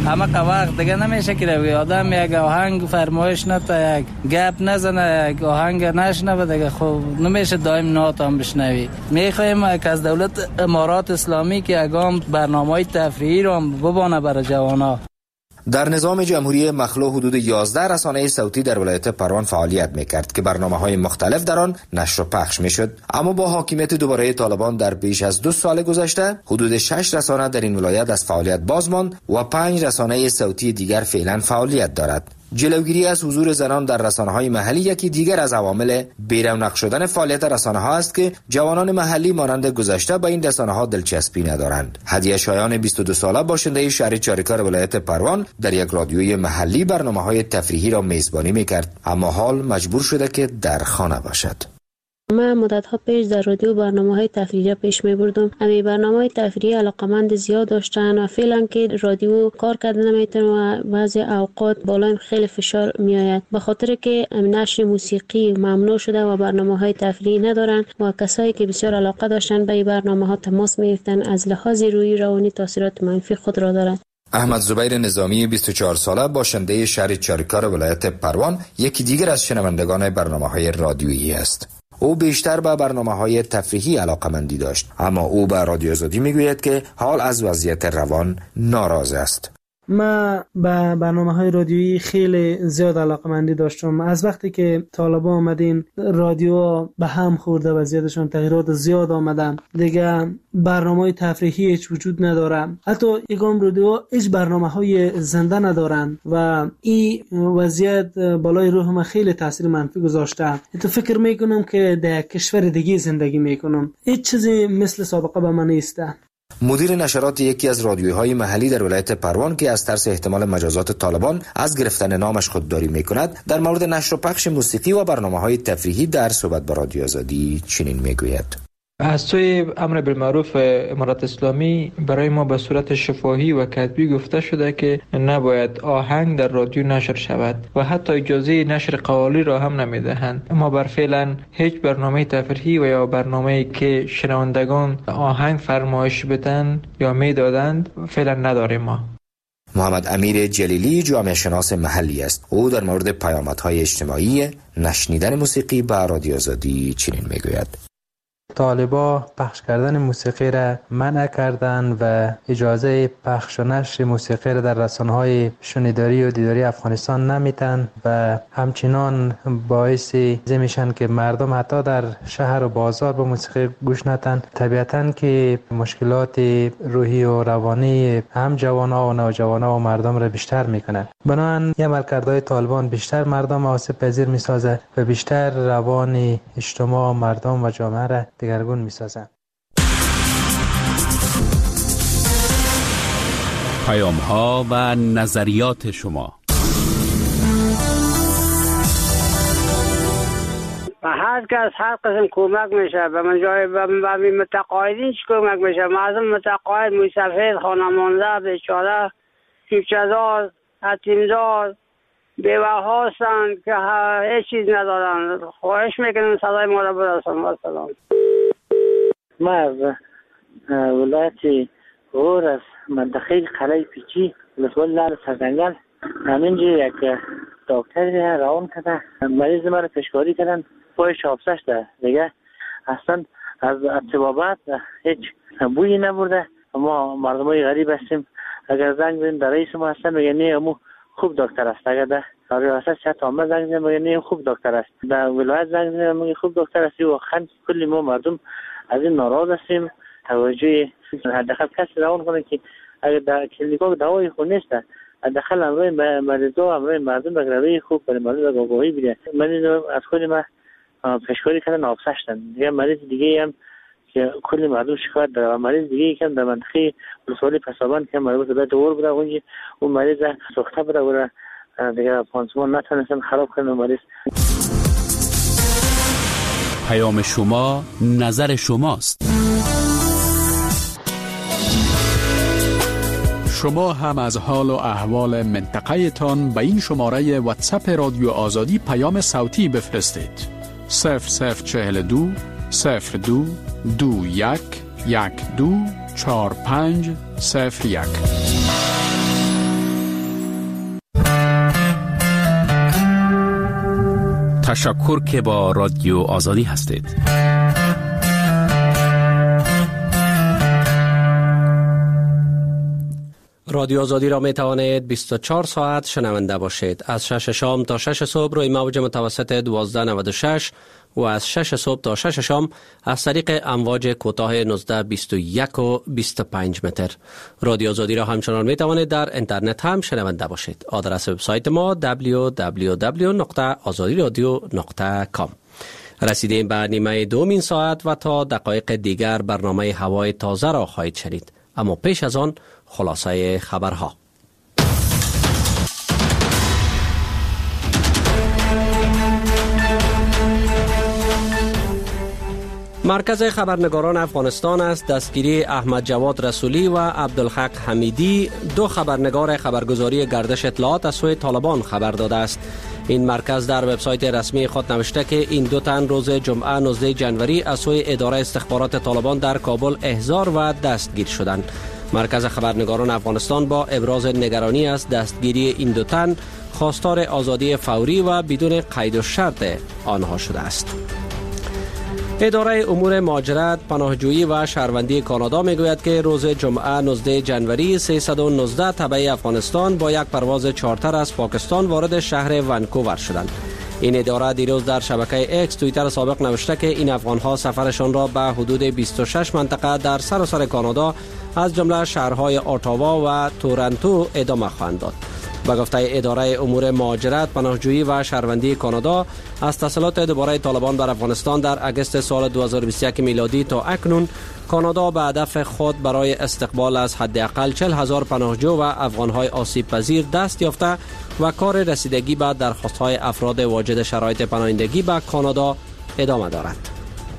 همه وقت دیگه نمیشه که آدم یک آهنگ فرمایش نتا یک گپ نزنه یک آهنگ نشنوه دیگه خب نمیشه دائم نات هم بشنوی. میخوایم که از دولت امارات اسلامی که اقام برنامه‌های تفریحی رو ببانه برای جوانا. در نظام جمهوری مخلو حدود یازده رسانه صوتی در ولایت پروان فعالیت میکرد که برنامه‌های مختلف در آن نشر و پخش میشد، اما با حاکمیت دوباره طالبان در بیش از دو سال گذشته حدود شش رسانه در این ولایت از فعالیت باز ماند و پنج رسانه صوتی دیگر فعلا فعالیت دارد. جلوگیری از حضور زنان در رسانه‌های محلی یکی دیگر از عوامل بی‌رونق شدن فعالیت رسانه‌ها است که جوانان محلی مانند گذشته به این رسانه‌ها دلچسپی ندارند. هدیه شایان بیست و دو ساله باشنده شهر چاریکار ولایت پروان در یک رادیوی محلی برنامه‌های تفریحی را میزبانی می‌کرد، اما حال مجبور شده که در خانه باشد. من مدت‌ها پیش در رادیو برنامه‌های تفریحی پیش می‌بردم. همین برنامه‌های تفریحی علاقمند زیاد داشتن و فعلا که رادیو کار کردن نمی‌تونه و بعضی اوقات بالا خیلی فشار میآید، به خاطر که نشر موسیقی ممنوع شده و برنامه‌های تفریحی ندارن و کسایی که بسیار علاقه داشتن به این برنامه‌ها تماس می‌گرفتن. از لحاظ روحی روانی تاثیرات منفی خود را دارد. احمد زبیر نظامی بیست و چهار ساله باشنده شهر چاریکار ولایت پروان یکی دیگر از شنوندگان برنامه‌های رادیویی است. او بیشتر به برنامه‌های تفریحی علاقه‌مندی داشت، اما او به رادیو آزادی میگوید که حال از وضعیت روان ناراض است. ما به برنامه‌های رادیویی خیلی زیاد علاقه‌مندی داشتم. از وقتی که طالبان آمدین رادیو به هم خورده، وضعیتشون تغییرات زیاد آمدن، دیگه برنامه‌های تفریحی هیچ وجود نداره. حتی یگام رادیو هیچ برنامه‌های زنده ندارن و این وضعیت بالای روح ما خیلی تاثیر منفی گذاشته. تو فکر میکنم که در کشور دیگه زندگی میکنم، هیچ چیزی مثل سابقه به من نیست. مدیر نشرات یکی از رادیوهای محلی در ولایت پروان که از ترس احتمال مجازات طالبان از گرفتن نامش خودداری میکند، در مورد نشر و پخش موسیقی و برنامه‌های تفریحی در صحبت با رادیو آزادی چنین میگوید: از سوی امر بالمعروف امارات اسلامی برای ما به صورت شفاهی و کتبی گفته شده که نباید آهنگ در رادیو نشر شود و حتی اجازه نشر قوالی را هم نمیدهند. ما بر فعلا هیچ برنامه تفریحی و یا برنامه‌ای که شنوندگان آهنگ فرمایش بدن یا میدادند فعلا نداریم. ما محمد امیر جلیلی جامعه شناس محلی است. او در مورد پیامدهای اجتماعی نشنیدن موسیقی به رادیو آزادی چنین میگوید: طالبا پخش کردن موسیقی را منع کردن و اجازه پخش و نشر موسیقی را در رسانه‌های شنیداری و دیداری افغانستان نمیتن و همچنان باعث میشن که مردم حتی در شهر و بازار به موسیقی گوش ندن. طبیعتاً که مشکلات روحی و روانی هم جوان‌ها و نوجوان‌ها و مردم را بیشتر میکنه. بنابراین این عملکردهای طالبان بیشتر مردم آسیب پذیر میسازه و بیشتر روان اجتماع مردم و جامعه را دگرگون می‌سازند. پیام‌ها و نظریات شما. و هر کس هر قسم کمک میشه به من جای به متقاعدین چی کمک میشه. مردم متقاعد مسافر خانمانده بیچاره کوچه‌دار یتیمدار بیوه هستند که هیچ چیز ندارند. خواهش میکنم صدای ما را برسانید. سلام. ما از ولایت غور از منطقه قلعه پیچی ولسوالی لعل سرزنگل همینجا یک دکتر روان کرده مریض ما را پیشکاری کردن پایش آبسش ده دیگه اصلا از اتبابت هیچ بویی نبرده. ما مردمای غریب هستیم. اگر زنگ بزنیم در رئیس ما هستن میگه نه امو خوب دکتر است. اگر در ریاست صحت عامه زنگ بزنیم میگه نه خوب دکتر است. در ولایت زنگ بزنیم میگه خوب دکتر است. واقعا کلی ما مردم از این ناراض هستیم. توجه حداقل کسی روان کنه که اگر در کلینیکا دوای خود نیست حداقل امروی مریضا امروی مردم به روی خوب برای مردم آگاهی بده. مریض از خود ما پیشکاری کردن آبسشتن دیگه. مریض دیگه هم که کلی مردم شکایت داره و مریض دیگه یکم در منطقه ولسوالی پسابند که مربوط به دور بوده اونجا اون مریض سوخته بوده و دیگه پانسمان نتونستن خراب کنن مریض. پیام شما نظر شماست. شما هم از حال و احوال منطقه تان به این شماره واتساپ رادیو آزادی پیام صوتی بفرستید. صفر صفر چهل دو صفر دو دو یک یک دو چهار پنج صفر یک. تشکر که با رادیو آزادی هستید. رادیو آزادی را می توانید بیست و چهار ساعت شنونده باشید. از شش شام تا شش صبح روی موج متوسط دوازده نود و شش و از شش صبح تا شش شام از طریق امواج کوتاه نوزده بیست و یک و بیست و پنج متر. رادیو آزادی را همچنان می توانید در اینترنت هم شنونده باشید. آدرس وبسایت ما دبلیو دبلیو دبلیو نقطه آزادی رادیو نقطه کام. رسیدیم به نیمه دومین ساعت و تا دقایق دیگر برنامه هوای تازه را خواهید شنید. اما پیش از آن خلاصه خبرها. مرکز خبرنگاران افغانستان از دستگیری احمد جواد رسولی و عبدالحق حمیدی، دو خبرنگار خبرگزاری گردش اطلاعات از سوی طالبان خبر داده است. این مرکز در وبسایت رسمی خود نوشته که این دو تن روز جمعه نوزده ژانویه از سوی اداره استخبارات طالبان در کابل احضار و دستگیر شدند. مرکز خبرنگاران افغانستان با ابراز نگرانی از دستگیری این دو تن خواستار آزادی فوری و بدون قید و شرط آنها شده است. اداره امور مهاجرت، پناهجویی و شهروندی کانادا میگوید که روز جمعه نوزده ژانویه سیصد و نوزده تبع افغانستان با یک پرواز چارتر از پاکستان وارد شهر ونکوور شدند. این اداره دیروز در شبکه اکس توییتر سابق نوشته که این افغانها سفرشان را به حدود بیست و شش منطقه در سراسر کانادا از جمله شهرهای اتاوا و تورنتو ادامه خواهند داد. به گفته اداره امور مهاجرت، پناهجویی و شهروندی کانادا، از تسلط دوباره طالبان بر افغانستان در اگست سال دو هزار و بیست و یک میلادی تا اکنون، کانادا به هدف خود برای استقبال از حداقل چهل هزار پناهجو و افغانهای آسیب پذیر دست یافته و کار رسیدگی به درخواست‌های افراد واجد شرایط پناهندگی به کانادا ادامه دارد.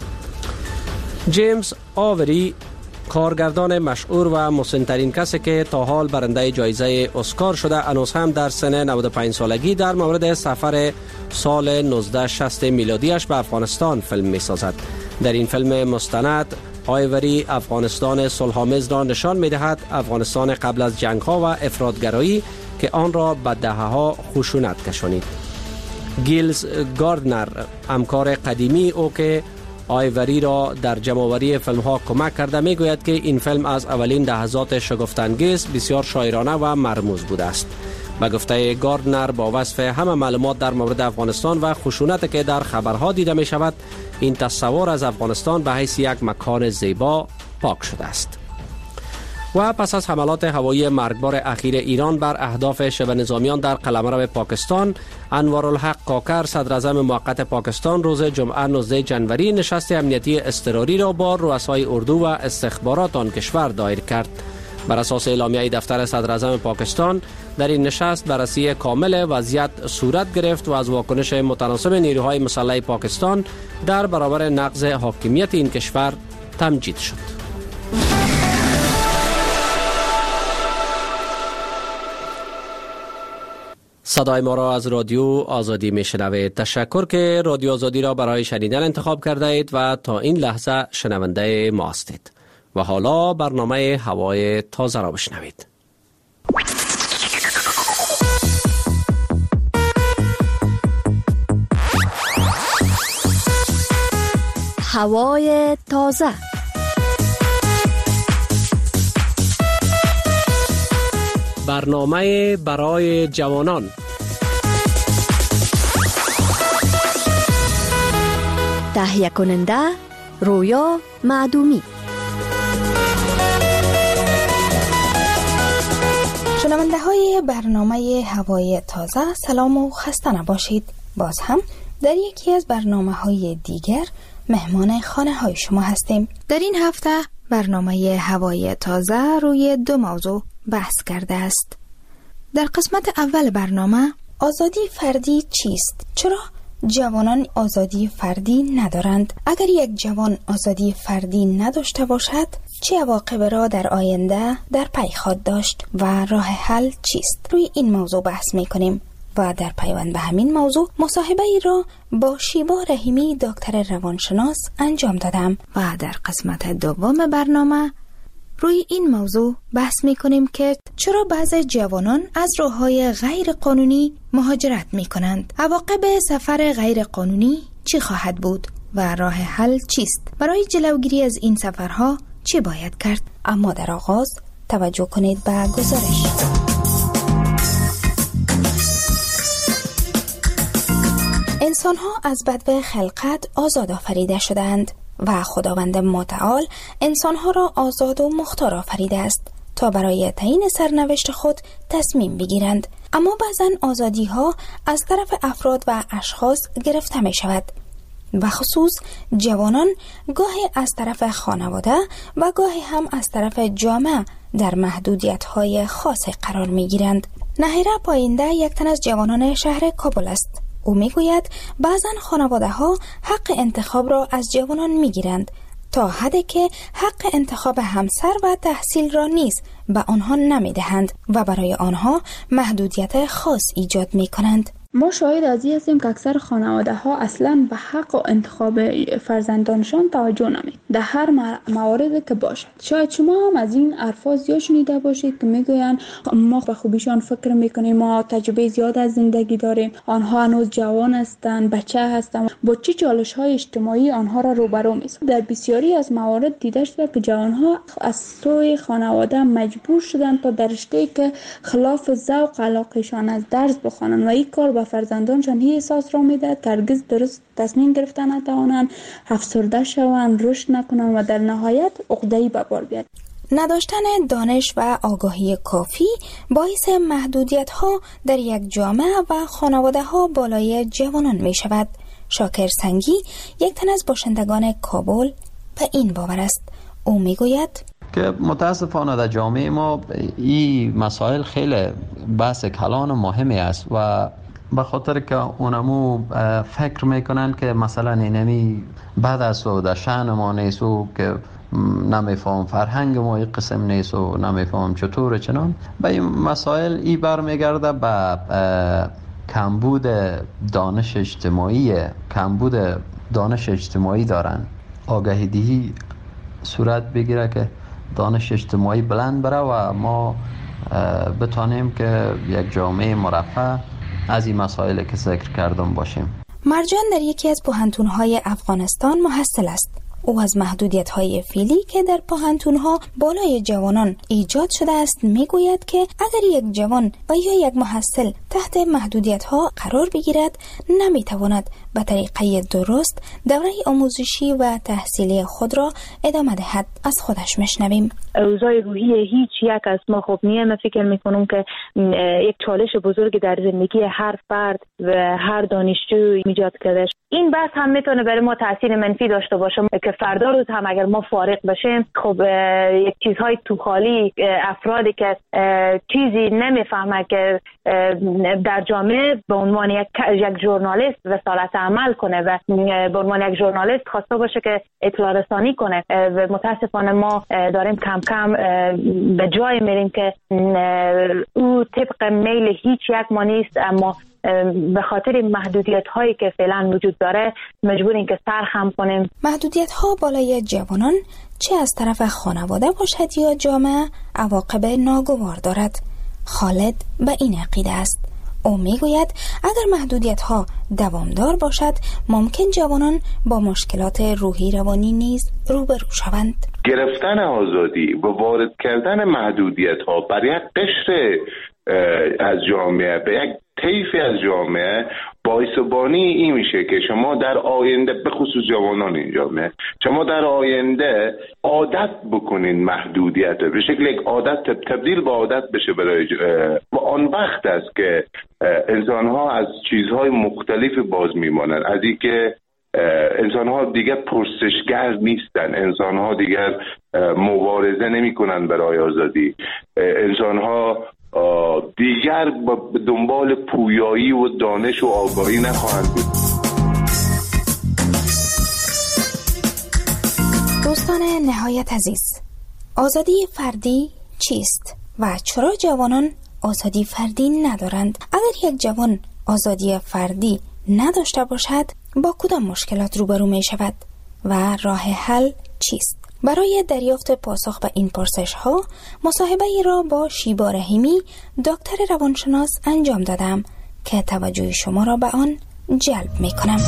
جیمز آوری، کارگردان مشهور و مسن‌ترین کسی که تا حال برنده جایزه اسکار شده، هنوز هم در سن نود و پنج سالگی در مورد سفر سال نوزده شصت میلادیش به افغانستان فیلم می‌سازد. در این فیلم مستند، آیوری افغانستان صلح‌آمیز را نشان می‌دهد، افغانستان قبل از جنگ‌ها و افراط‌گرایی که آن را به دهه‌ها خشونت کشانید. گیلز گاردنر، همکار قدیمی او که آیوری را در جمع‌آوری فیلم‌ها کمک کرده، میگوید که این فیلم از اولین لحظات شگفت‌انگیز، بسیار شاعرانه و مرموز بوده است. به گفته گاردنر، با وصف همه معلومات در مورد افغانستان و خشونت که در خبرها دیده می شود، این تصور از افغانستان به حیث یک مکان زیبا پاک شده است. و پس از حملات هوایی مرگبار اخیر ایران بر اهداف شبه نظامیان در قلمرو پاکستان، انوارالحق کاکر، صدر اعظم موقت پاکستان، روز جمعه نوزده ژانویه نشست امنیتی اضطراری را با رؤسای اردو و استخبارات آن کشور دایر کرد. بر اساس اعلامیه دفتر صدر اعظم پاکستان، در این نشست بررسی کامل وضعیت صورت گرفت و از واکنش متناسب نیروهای مسلح پاکستان در برابر نقض حاکمیت این کشور تمجید شد. صدای ما را از رادیو آزادی می شنوید. تشکر که رادیو آزادی را برای شنیدن انتخاب کرده اید و تا این لحظه شنونده ما هستید. و حالا برنامه هوای تازه را بشنوید. هوای تازه. برنامه برای جوانان. تهیه کننده رویا معدومی. شنونده های برنامه هوای تازه، سلام و خسته نباشید. باز هم در یکی از برنامه های دیگر مهمان خانه های شما هستیم. در این هفته برنامه هوای تازه روی دو موضوع بحث کرده است. در قسمت اول برنامه، آزادی فردی چیست؟ چرا جوانان آزادی فردی ندارند؟ اگر یک جوان آزادی فردی نداشته باشد، چه عواقب را در آینده در پی خواهد داشت و راه حل چیست؟ روی این موضوع بحث می کنیم و در پیوند به همین موضوع مصاحبه ای را با شیبا رحیمی، دکتر روانشناس انجام دادم و در قسمت دوم برنامه روی این موضوع بحث می کنیم که چرا بعضی جوانان از راه‌های غیر قانونی مهاجرت می کنند. عواقب سفر غیر قانونی چی خواهد بود و راه حل چیست؟ برای جلوگیری از این سفرها چی باید کرد؟ اما در آغاز توجه کنید به گزارش. انسان‌ها از بدو خلقت آزاد آفریده شدند و خداوند متعال انسان‌ها را آزاد و مختار آفریده است تا برای تعیین سرنوشت خود تصمیم بگیرند. اما بعضن آزادی‌ها از طرف افراد و اشخاص گرفته می شود و خصوص جوانان گاهی از طرف خانواده و گاهی هم از طرف جامعه در محدودیت‌های خاص قرار می‌گیرند. نهیره پاینده یک تن از جوانان شهر کابل است. او میگوید بعضن خانواده‌ها حق انتخاب را از جوانان می‌گیرند تا حدی که حق انتخاب همسر و تحصیل را نیز به آنها نمی‌دهند و برای آنها محدودیت خاص ایجاد می‌کنند. ما شاهد از این هستیم که اکثر خانواده ها اصلا به حق و انتخاب فرزندانشان توجه نمی در هر موارد که باشد. شاید شما هم از این حرفا زیاد شنیده باشید که میگویند ما به خوبیشان فکر میکنیم، ما تجربه زیاد از زندگی داریم، آنها هنوز جوان هستند، بچه هستند، با چه چالش های اجتماعی آنها را روبرو میسازد. در بسیاری از موارد دیده شده که جوانها از سوی خانواده مجبور شدند تا در رشته‌ای که خلاف ذوق علاقهشان از درس بخوانند و این کار و فرزندانشان هی احساس را میدهد که هرگز درست تصمیم گرفتن نتوانند، افسرده شوند، رشد نکنند و در نهایت عقده‌ای به بار بیاید. نداشتن دانش و آگاهی کافی باعث محدودیت ها در یک جامعه و خانواده ها بالای جوانان می شود. شاکر سنگی یک تن از باشندگان کابل به این باور است. او می گوید که متاسفانه در جامعه ما این مسائل خیلی بحث کلان و مهمی است و به خاطر که اونمو فکر میکنن که مثلا اینمی بعد از و در شأن ما نیست و که نمیفهم فرهنگ ما این قسم نیست و نمیفهم چطور چنان به این مسائل ای برمیگرده به کمبود دانش اجتماعی کمبود دانش اجتماعی دارن. آگاهی دهی صورت بگیره که دانش اجتماعی بلند بره و ما بتانیم که یک جامعه مرفه از این مسائل که ذکر کردم باشیم. مرجان در یکی از پوهنتون‌های افغانستان محصل است. او از محدودیت‌های فعلی که در پوهنتون‌ها بالای جوانان ایجاد شده است میگوید که اگر یک جوان و یا یک محصل تحت محدودیت‌ها قرار بگیرد نمیتواند به طریقه درست دوره آموزشی و تحصیلی خود را ادامه دهد. از خودش میشنویم. اوضاع روحی هیچ یک از ما خوب نیست. من فکر میکنم که یک چالش بزرگ در زندگی هر فرد و هر دانشجو ایجاد کرده. این بحث هم میتونه برای ما تاثیر منفی داشته باشه که فردا روز هم اگر ما فارغ بشیم خب یک چیزهای تو خالی افرادی که چیزی نمیفهمه که در جامعه به عنوان یک یک ژورنالیست رسالت عمل کنه و به عنوان یک ژورنالیست خواسته باشه که اطلاع رسانی کنه و متاسفانه ما داریم کم کم به جای میریم که او طبق میل هیچ یک ما نیست، اما به خاطر محدودیت هایی که فعلا وجود داره مجبوریم که سرخم کنیم. محدودیت ها بالای جوانان چه از طرف خانواده باشد یا جامعه عواقب ناگوار دارد. خالد به این عقیده است. او میگوید اگر محدودیت ها دوامدار باشد ممکن جوانان با مشکلات روحی روانی نیز روبرو شوند. گرفتن آزادی و وارد کردن محدودیت ها بر یک قشر از جامعه به یک طیفی از جامعه باعث و بانی این میشه که شما در آینده به خصوص جوانان این جامعه شما در آینده عادت بکنین محدودیت به شکل یک عادت تبدیل به عادت بشه برای و آن وقت است که انسان ها از چیزهای مختلفی باز میمانند. از این که انسان ها دیگر پرسشگر نیستن، انسان ها دیگر مبارزه نمی کنن برای آزادی، انسان ها دیگر به دنبال پویایی و دانش و آگاهی نخواهند بود. دوستان نهایت عزیز، آزادی فردی چیست و چرا جوانان آزادی فردی ندارند؟ اگر یک جوان آزادی فردی نداشته باشد با کدام مشکلات روبرو می شود و راه حل چیست؟ برای دریافت پاسخ به این پرسش ها مصاحبه ای را با شیبا رحیمی دکتر روانشناس انجام دادم که توجه شما را به آن جلب می کنم.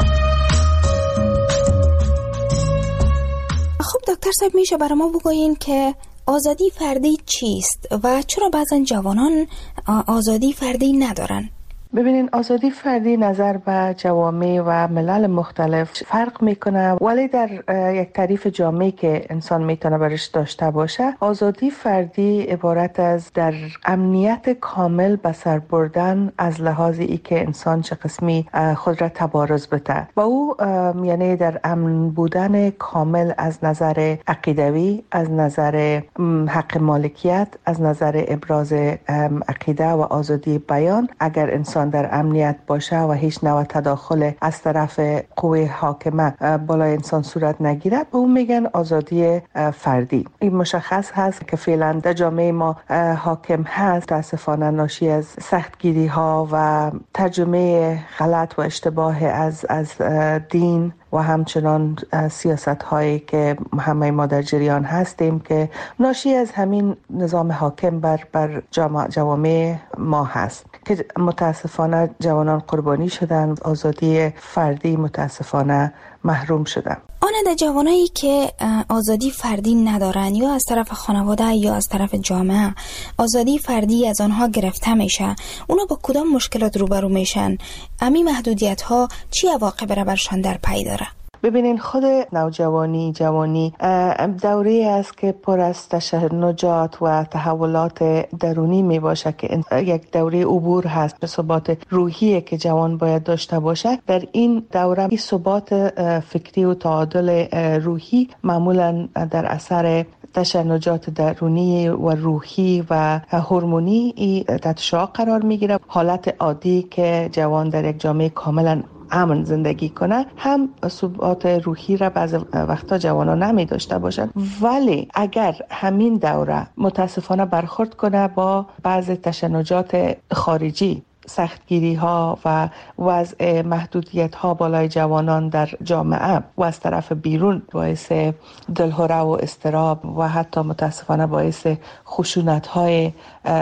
خب دکتر صاحب، میشه برای ما بگویین که آزادی فردی چیست و چرا بعضن جوانان آزادی فردی ندارن؟ ببینین، آزادی فردی نظر به جوامع و ملل مختلف فرق میکنه، ولی در یک تعریف جامعی که انسان میتونه برش داشته باشه، آزادی فردی عبارت از در امنیت کامل به سر بردن از لحاظ ای که انسان چه قسمی خود را تبارز بده و او یعنی در امن بودن کامل از نظر عقیدوی، از نظر حق مالکیت، از نظر ابراز عقیده و آزادی بیان. اگر انسان در امنیت باشه و هیچ نوع تداخل از طرف قوه حاکمه بالای انسان صورت نگیرد، به اون میگن آزادی فردی. این مشخص هست که فعلا در جامعه ما حاکم هست، متاسفانه ناشی از سختگیری ها و ترجمه غلط و اشتباه از از دین و همچنان سیاست هایی که همه ما در جریان هستیم که ناشی از همین نظام حاکم بر بر جوامع ما هست که متاسفانه جوانان قربانی شدن، آزادی فردی متاسفانه محروم شدن. آن جوانایی که آزادی فردی ندارن، یا از طرف خانواده یا از طرف جامعه آزادی فردی از آنها گرفته میشه، اونا با کدام مشکلات روبرو میشن؟ امی محدودیت ها چی عواقب را برشان در پی داره؟ ببینین، خود نوجوانی جوانی دوره است که پر از تشنجات و تحولات درونی می باشه که یک دوره عبور هست به ثبات روحی که جوان باید داشته باشه. در این دوره این ثبات فکری و تعادل روحی معمولا در اثر تشنجات درونی و روحی و هورمونی تحت شعاع قرار می گیره. حالت عادی که جوان در یک جامعه کاملا امن زندگی کنه هم ثبات روحی را بعض وقتا جوانان نمی داشته باشند، ولی اگر همین دوره متاسفانه برخورد کنه با بعض تشنجات خارجی، سختگیری ها و وضع محدودیت ها بالای جوانان در جامعه و از طرف بیرون باعث دلهره و اضطراب و حتی متاسفانه باعث خشونت های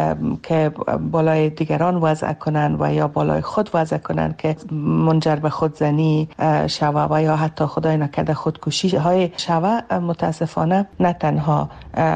که بالای دیگران وضع کنن و یا بالای خود وضع کنن که منجر به خودزنی شوه و یا حتی خدای نکرده خودکشی های شوه، متاسفانه نه تنها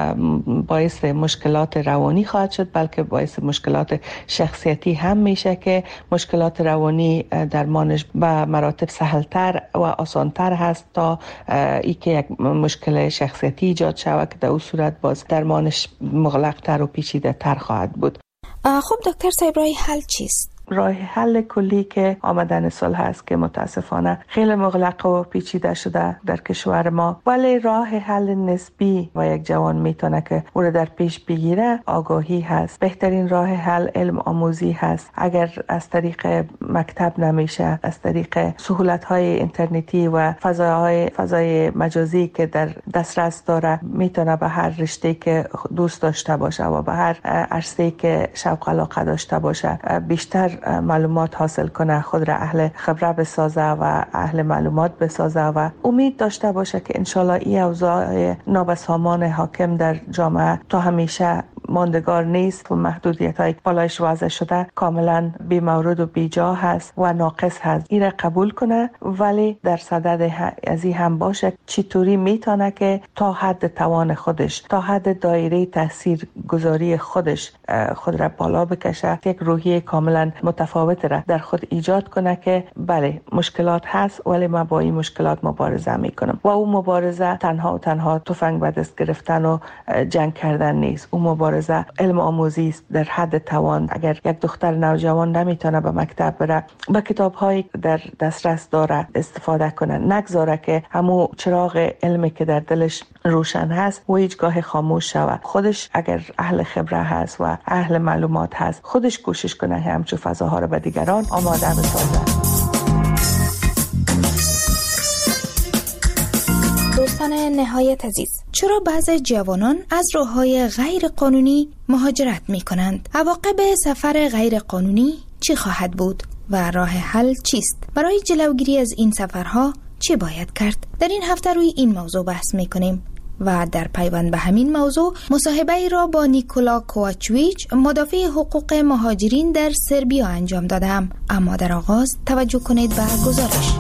باعث مشکلات روانی خواهد شد بلکه باعث مشکلات شخصیتی هم میشه که مشکلات روانی درمانش به مراتب سهلتر و آسانتر هست تا ای که یک مشکل شخصیتی ایجاد شود که در اون صورت باز درمانش مغلق‌تر و پیچیده‌تر خواهد بود. خب دکتر صاحب، راه حل چیست؟ راه حل کلی که آمدن صلح هست که متاسفانه خیلی مغلق و پیچیده شده در کشور ما، ولی راه حل نسبی و یک جوان میتونه که او را در پیش بگیره آگاهی هست. بهترین راه حل علم آموزی هست. اگر از طریق مکتب نمیشه، از طریق سهولت های اینترنتی و فضاهای فضای مجازی که در دسترس داره، میتونه به هر رشته که دوست داشته باشه و به هر عرصه‌ای که شوق علاقه داشته باشه بیشتر معلومات حاصل کنه، خود را اهل خبره بسازه و اهل معلومات بسازه و امید داشته باشه که انشالله این اوضاع نابسامان حاکم در جامعه تا همیشه ماندگار نیست و محدودیت های بالایش وضع شده کاملا بی مورد و بی جا هست و ناقص هست. این را قبول کنه، ولی در صدد از این هم باشه چطوری میتونه که تا حد توان خودش، تا حد دایره تاثیر گذاری خودش خود را بالا بکشه، یک روحیه کاملا متفاوت را در خود ایجاد کنه که بله مشکلات هست ولی ما با این مشکلات مبارزه میکنم. و اون مبارزه تنها و تنها تفنگ به دست گرفتن و جنگ کردن نیست. اون مبارزه علم آموزی است در حد توان. اگر یک دختر نوجوان نمیتونه به مکتب بره، با کتاب هایی در دسترس داره استفاده کنه، نگذاره که همون چراغ علمی که در دلش روشن هست و هیچگاه خاموش شود. خودش اگر اهل خبره هست و اهل معلومات هست، خودش کوشش کنه همچون فضاها رو به دیگران آماده بسازه. دوستان نهایت عزیز، چرا بعضی جوانان از راه‌های غیر قانونی مهاجرت می کنند؟ عواقب سفر غیر قانونی چی خواهد بود و راه حل چیست؟ برای جلوگیری از این سفرها چی باید کرد؟ در این هفته روی این موضوع بحث می کنیم. و در پیوند به همین موضوع مصاحبه را با نیکولا کوواچویچ مدافع حقوق مهاجرین در سربیا انجام دادم. اما در آغاز توجه کنید به گزارش.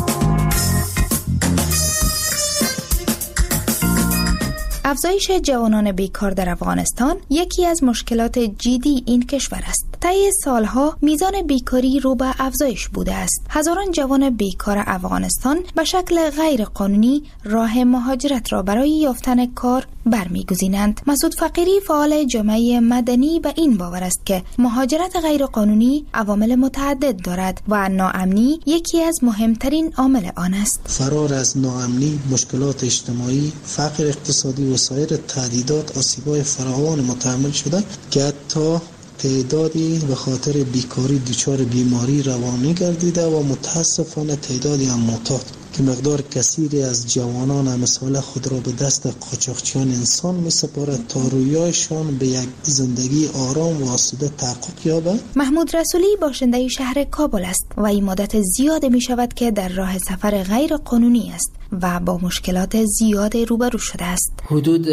افزایش جوانان بیکار در افغانستان یکی از مشکلات جدی این کشور است. طی سالها میزان بیکاری رو به افزایش بوده است. هزاران جوان بیکار افغانستان به شکل غیر قانونی راه مهاجرت را برای یافتن کار برمیگزینند. مسعود فقیری فعال جامعه مدنی به این باور است که مهاجرت غیر قانونی عوامل متعدد دارد و ناامنی یکی از مهمترین عامل آن است. فرار از ناامنی، مشکلات اجتماعی، فقر اقتصادی و سایر تهدیدات آسیب‌های فراوان متحمل شده که حتی تعدادی به خاطر بیکاری دچار بیماری روانی گردیده و متاسفانه تعدادی هم معتاد که مقدار کثیری از جوانان امثال خود را به دست قاچاقچیان انسان می سپارد تا رویایشان به یک زندگی آرام و آسوده تحقق یابد. محمود رسولی باشنده شهر کابل است و این مدت زیاد می شود که در راه سفر غیر قانونی است و با مشکلات زیاد روبرو شده است. حدود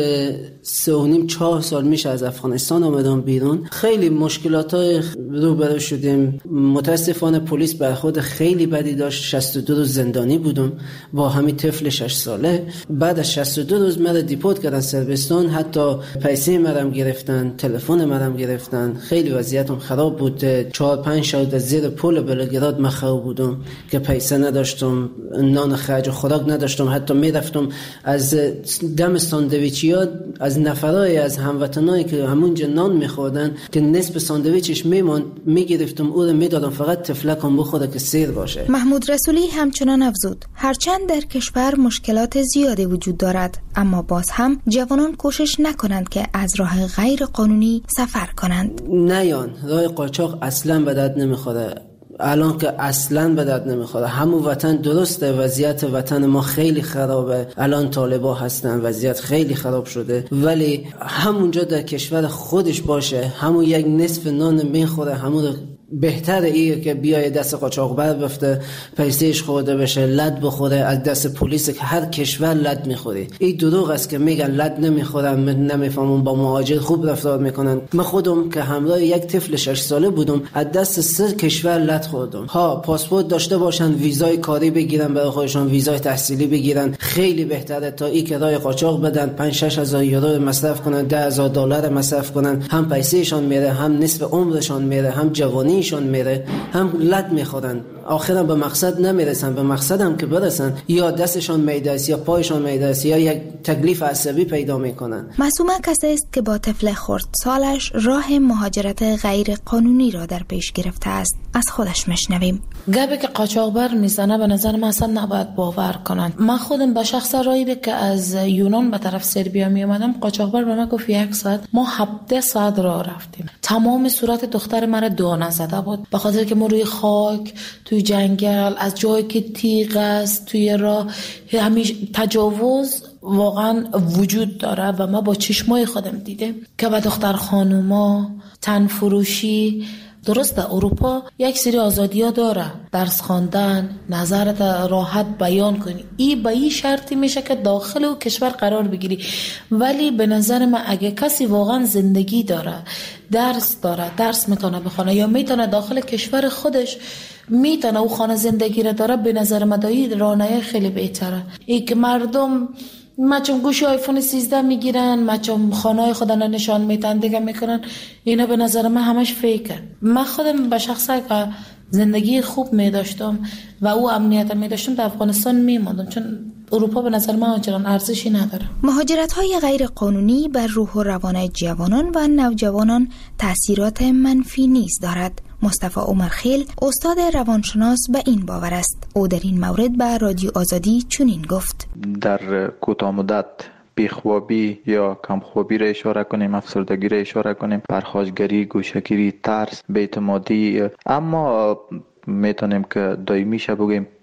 سه و نیم چهار سال میشه از افغانستان آمدم بیرون. خیلی مشکلات های روبرو شدیم. متاسفانه پلیس برخورد خیلی بدی داشت. شصت و دو روز زندانی بودم با همین طفل شش ساله. بعد از شصت و دو روز مرا دیپورت کردن سربستان. حتی پیسه مرا گرفتن، تلفن مرا گرفتن. خیلی وضعیتم خراب بود. چهار پنج شب از زیر پل بلگراد مخاو بودم که پیسه نداشتم، نان خرج و خوراک نداشتم. حتی میرفتم از دم ساندویچیا از نفرای از هموطنایی که همونجا نان میخوردن که نصف ساندویچش میموند میگرفتم او رو میدادم فقط تفلکم بخوره که سیر باشه. محمود رسولی همچنان افزود هرچند در کشور مشکلات زیادی وجود دارد اما باز هم جوانان کوشش نکنند که از راه غیر قانونی سفر کنند. نیان راه قاچاق اصلا به درد نمیخوره. الان که اصلاً به درد نمیخوره. همون وطن درسته، وضعیت وطن ما خیلی خرابه، الان طالبا هستن، وضعیت خیلی خراب شده، ولی همونجا در کشور خودش باشه همون یک نصف نان میخوره، همون بهتره ایه که بیای دست قاچاقبر بفته، پیسهش خورده بشه، لد بخوره از دست پلیس که هر کشور لد میخوری. این دروغ است که میگن لد نمیخورن، نمیفهمون با مهاجر خوب رفتار میکنن. من خودم که همراه یک طفل شش ساله بودم از دست سه کشور لد خوردم. ها پاسپورت داشته باشن، ویزای کاری بگیرن برای خودشون، ویزای تحصیلی بگیرن، خیلی بهتره تا این که راه قاچاق بدن، پنج شش هزار یورو مصرف کنن، ده هزار دلار مصرف کنن، هم پیسهشون میره، هم نصف عمرشون میره، هم جوانی شون میره، هم لد میخورن، آخرا به مقصد نمیرسن. به مقصدم که برسن یا دستشون میده است یا پایشون میده است یا یک تکلیف عصبی پیدا میکنن. معصومه کسی است که با طفل خردسالش راه مهاجرت غیر قانونی را در پیش گرفته است. از خودش میشنویم. گبه که قاچاقبر میزنه به نظر من اصلا نباید باور کنن. من خودم به شخص رایی که از یونان به طرف سربیا می اومدم، قاچاقبر به من گفت یک ساعت، ما هفده ساعت راه رفتیم. تمام صورت دختر مرا دانه زده بود به خاطر که ما روی خاک، توی جنگل، از جایی که تیغ است توی راه، همیشه تجاوز واقعا وجود داره و ما با چشمای خودم دیدم که به دختر خانوما تن فروشی. درسته اروپا یک سری آزادی ها داره، درس خواندن، نظرت راحت بیان کنی، این به این شرطی میشه که داخل او کشور قرار بگیری. ولی به نظر من اگه کسی واقعا زندگی داره، درس داره، درس میتونه بخونه یا میتونه داخل کشور خودش میتونه او خانه زندگی را داره، به نظر من دایی رانه خیلی بهتره. ای که مردم مچم گوشی آیفون سیزده میگیرن، مچم خانه خودن نشان میتن دیگه میکنن، اینا به نظر من همش فیکه. من خودم به شخصه که زندگی خوب میداشتم و او امنیت میداشتم در افغانستان میماندم، چون اروپا به نظر من آنچنان ارزشی نداره. مهاجرت‌های غیر قانونی بر روح و روان جوانان و نوجوانان تأثیرات منفی نیز دارد. مصطفی عمرخیل استاد روانشناس به این باور است. او در این مورد به رادیو آزادی چنین گفت: در کوتاه مدت بیخوابی یا کمخوابی را اشاره کنیم، افسردگی را اشاره کنیم، پرخاشگری، گوشه‌گیری، ترس، بی‌اعتمادی، اما میتونیم که دائمی شه بگیم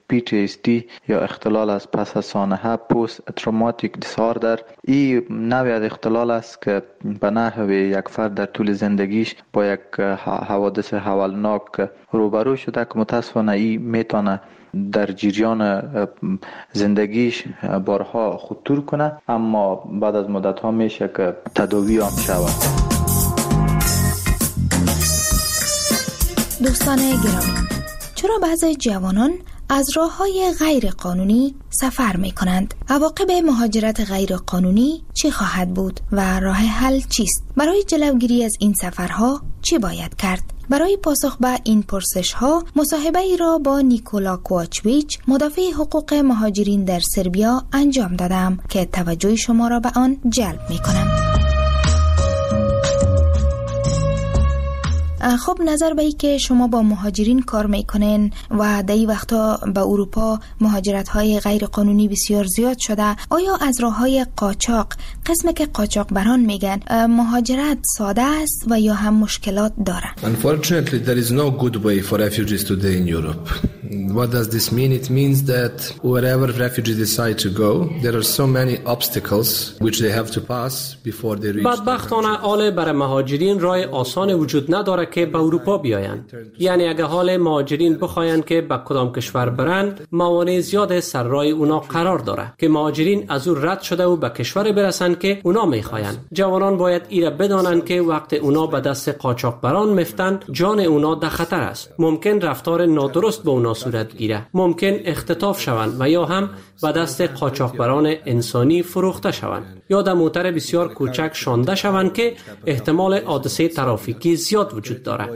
پی تی اس دی یا اختلال از پس از سانحه پوست تروماتیک دیساردر. این نوع از اختلال است که به نحو یک فرد در طول زندگیش با یک حوادث هولناک روبرو شده که متاسفانه این میتونه در جریان زندگیش بارها خطور کنه، اما بعد از مدت ها میشه که تداوی هم شود. دوستان گرامی، چرا بعضی جوانان از راه‌های غیر قانونی سفر می کنند؟ عواقب مهاجرت غیر قانونی چی خواهد بود و راه حل چیست؟ برای جلوگیری از این سفرها چی باید کرد؟ برای پاسخ به این پرسش ها مصاحبه ای را با نیکولا کوچویچ، مدافع حقوق مهاجرین در سربیا انجام دادم که توجه شما را به آن جلب می کنم. خب نظر به ای که شما با مهاجرین کار میکنین و در این وقتا به اروپا مهاجرت های غیر قانونی بسیار زیاد شده، آیا از راه های قاچاق، قسم که قاچاق بران میگن، مهاجرت ساده است و یا هم مشکلات داره؟ Unfortunately, there is no good way for refugees today in Europe. What does this mean? It means that wherever refugees decide to go, there are so many obstacles which they have to pass before they reach. بدبختانه حال برای مهاجرین راه آسان وجود نداره که به اروپا بیایند. یعنی اگه حال مهاجرین بخواین که به کدام کشور برند، موانع زیاد سر راه اونا قرار داره که مهاجرین از او رد شده و به کشور برسن که اونا میخواین. جوانان باید ایره بدانند که وقت اونا به دست قاچاقبران میفتن، جان اونا در خطر است. ممکن رفتار نادرست به اونا صورت گیره، ممکن اختطاف شوند و یا هم به دست قاچاقبران انسانی فروخته شوند یا در موتر بسیار کوچک شانده شوند که احتمال حادثه ترافیکی زیاد وجود داره.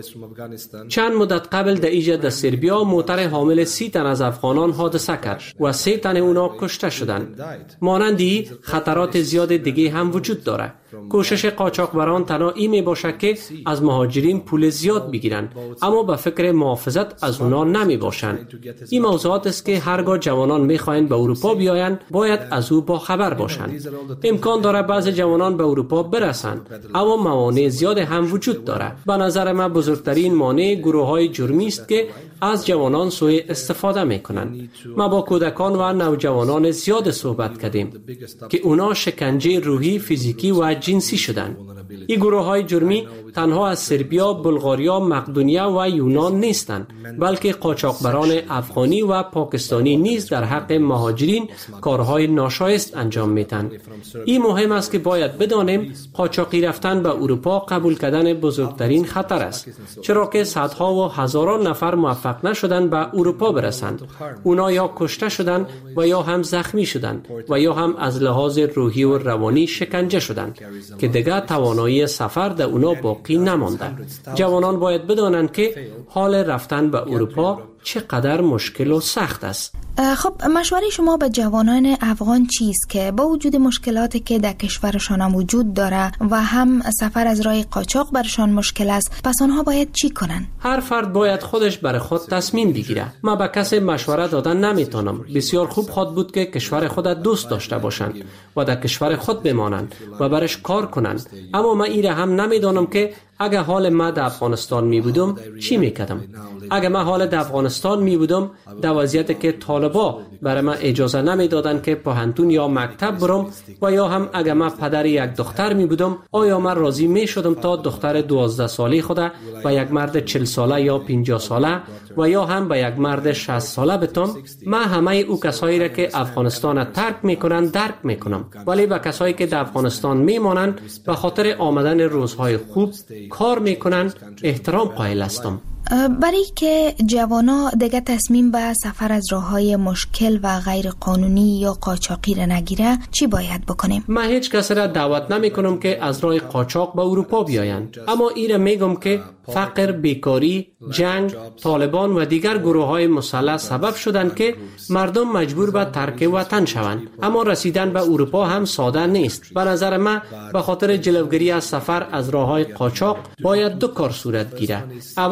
چند مدت قبل در ایجا در سربیا موتر حامل سی تن از افغانان حادثه کرد و سه تن اونا کشته شدند. مانندی خطرات زیاد دیگه هم وجود داره. کوشش قاچاقبران تنها این می باشه که از مهاجرین پول زیاد بگیرن، اما به فکر محافظت از اونا نمی باشن. این موضوعات است که هرگاه جوانان می خواهند به اروپا بیایند باید از او با خبر باشند. امکان داره بعضی جوانان به اروپا برسند، اما موانع زیاد هم وجود داره. به نظر من بزرگترین مانع گروه های جرمی است که از جوانان سوء استفاده می کنند. ما با کودکان و نوجوانان زیاد صحبت کردیم که اونا شکنجه روحی، فیزیکی و جنسی شدند. این گروه های جرمی تنها از سربیا، بلغاریا، مقدونیه و یونان نیستند، بلکه قاچاقبران افغانی و پاکستانی نیز در حق مهاجرین کارهای ناشایست انجام میدن. این مهم است که باید بدانیم قاچاقی رفتن به اروپا قبول کردن بزرگترین خطر است، چرا که صدها و هزاران نفر موفق نشدند به اروپا برسند. اونا یا کشته شدند و یا هم زخمی شدند و یا هم از لحاظ روحی و روانی شکنجه شدند که دیگر توانایی سفر در اونا باقی نمانده. جوانان باید بدانند که حال رفتن به اروپا چقدر مشکل و سخت است. خب مشوره شما به جوانان افغان چیست که با وجود مشکلاتی که در کشورشان هم وجود داره و هم سفر از راه قاچاق برشان مشکل است، پس آنها باید چی کنن؟ هر فرد باید خودش برای خود تصمیم بگیره. من به کسی مشوره دادن نمیتونم. بسیار خوب خود بود که کشور خود دوست داشته باشند و در کشور خود بمانند و برش کار کنند، اما من ایره هم نمیدانم که اگه حال ما در افغانستان می بودم چی میکردم. اگه من حال در افغانستان می بودم در وضعیتی که طالبا برای من اجازه نمیدادن که پوهنتون یا مکتب برم و یا هم اگه من پدر یک دختر می بودم، آیا من راضی می شدم تا دختر دوازده ساله خود و یک مرد چهل ساله یا پنجاه ساله و یا هم به یک مرد شصت ساله بتم؟ من همه او کسایی را که افغانستان ترک میکنن درک میکنم، ولی به کسایی که در افغانستان میمانند به خاطر آمدن روزهای خوب کار میکنن احترام قائل هستم. برای که جوانا دیگه تصمیم به سفر از راههای مشکل و غیر قانونی یا قاچاقی را نگیره، چی باید بکنیم؟ من هیچ کس را دعوت نمی کنم که از راه قاچاق به اروپا بیایند، اما ایره میگم که فقر، بیکاری، جنگ، طالبان و دیگر گروه های مسلح سبب شدند که مردم مجبور به ترک وطن شوند. اما رسیدن به اروپا هم ساده نیست. به نظر من به خاطر جلوگیری از سفر از راه های قاچاق باید دو کار صورت گیره. اول باید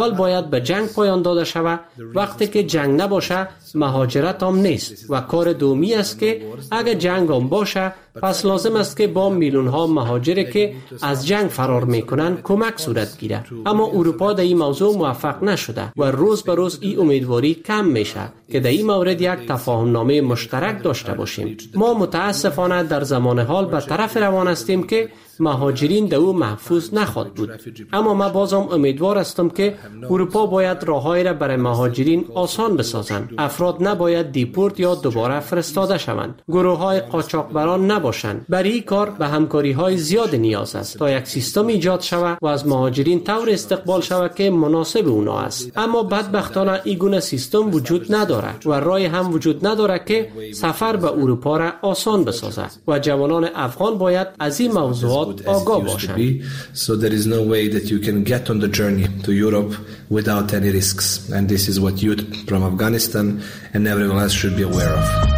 باید به جنگ پایان داده شود. وقتی که جنگ نباشه مهاجرت هم نیست و کار دومی است که اگر جنگ هم باشه پس لازم است که با میلیون ها مهاجری که از جنگ فرار میکنن کمک صورت گیره. اما اروپا در این موضوع موفق نشده و روز به روز این امیدواری کم میشه که در این مورد یک تفاهم نامه مشترک داشته باشیم. ما متاسفانه در زمان حال به طرف روان هستیم که مهاجرین در او محفوظ نخواهد بود. اما من بازم امیدوار هستم که اروپا باید راههایی را برای مهاجرین آسان بسازند. افراد نباید دیپورت یا دوباره فرستاده شوند. گروه های قاچاقبران نباشند. برای این کار به همکاری های زیاد نیاز است تا یک سیستم ایجاد شود و از مهاجرین طور استقبال شود که مناسب اونا است. اما بدبختانه این گونه سیستم وجود ندارد و راه هم وجود ندارد که سفر به اروپا را آسان بسازد و جوانان افغان باید از این موضوعات آگاه باشند. So there is no way that you can get on the journey to Europe without any risks, and this is what youth from Afghanistan and everyone else should be aware of.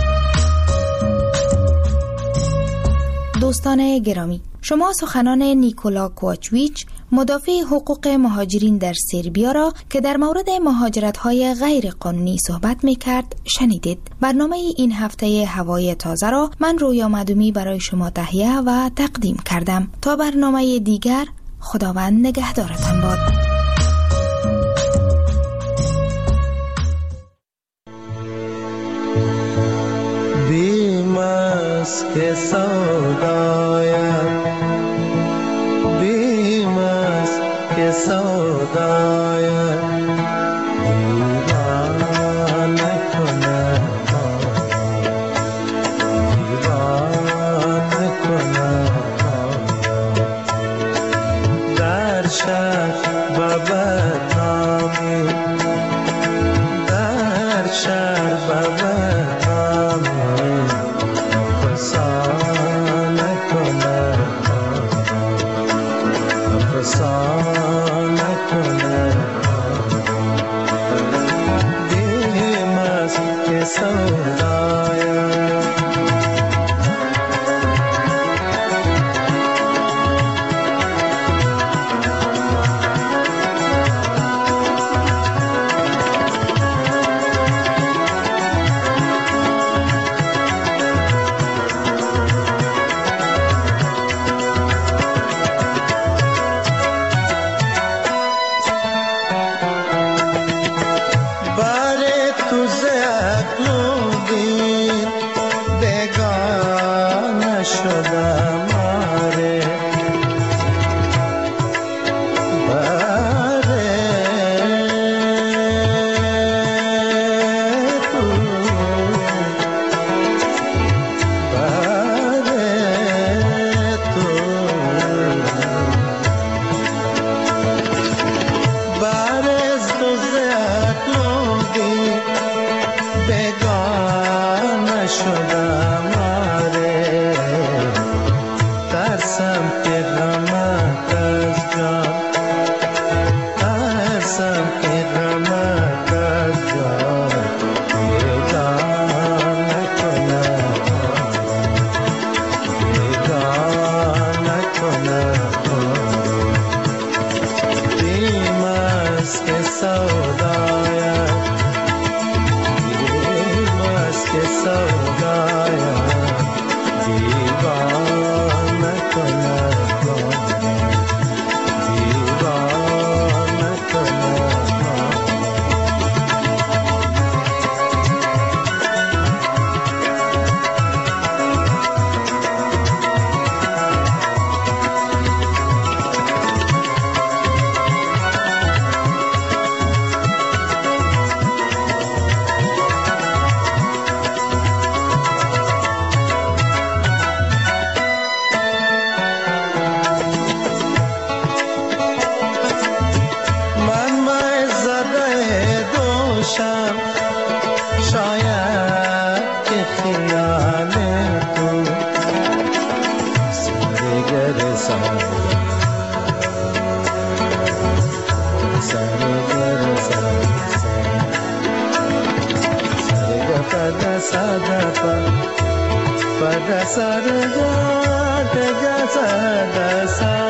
دوستان گرامی، شما سخنان نیکولا کوچویچ مدافع حقوق مهاجرین در سربیا را که در مورد مهاجرت‌های غیر قانونی صحبت می‌کرد شنیدید. برنامه این هفته هوای تازه را من رویا مدومی برای شما تهیه و تقدیم کردم. تا برنامه دیگر، خداوند نگهدارتان باد. بیمس که سودایم بیمس که سودایم دیوانه کنه دیوانه کنه در شهر و بطامی در شهر و بطامی فسانه کنه فسانه کنه دیم است که سودایم Pada sarga, tega sada sa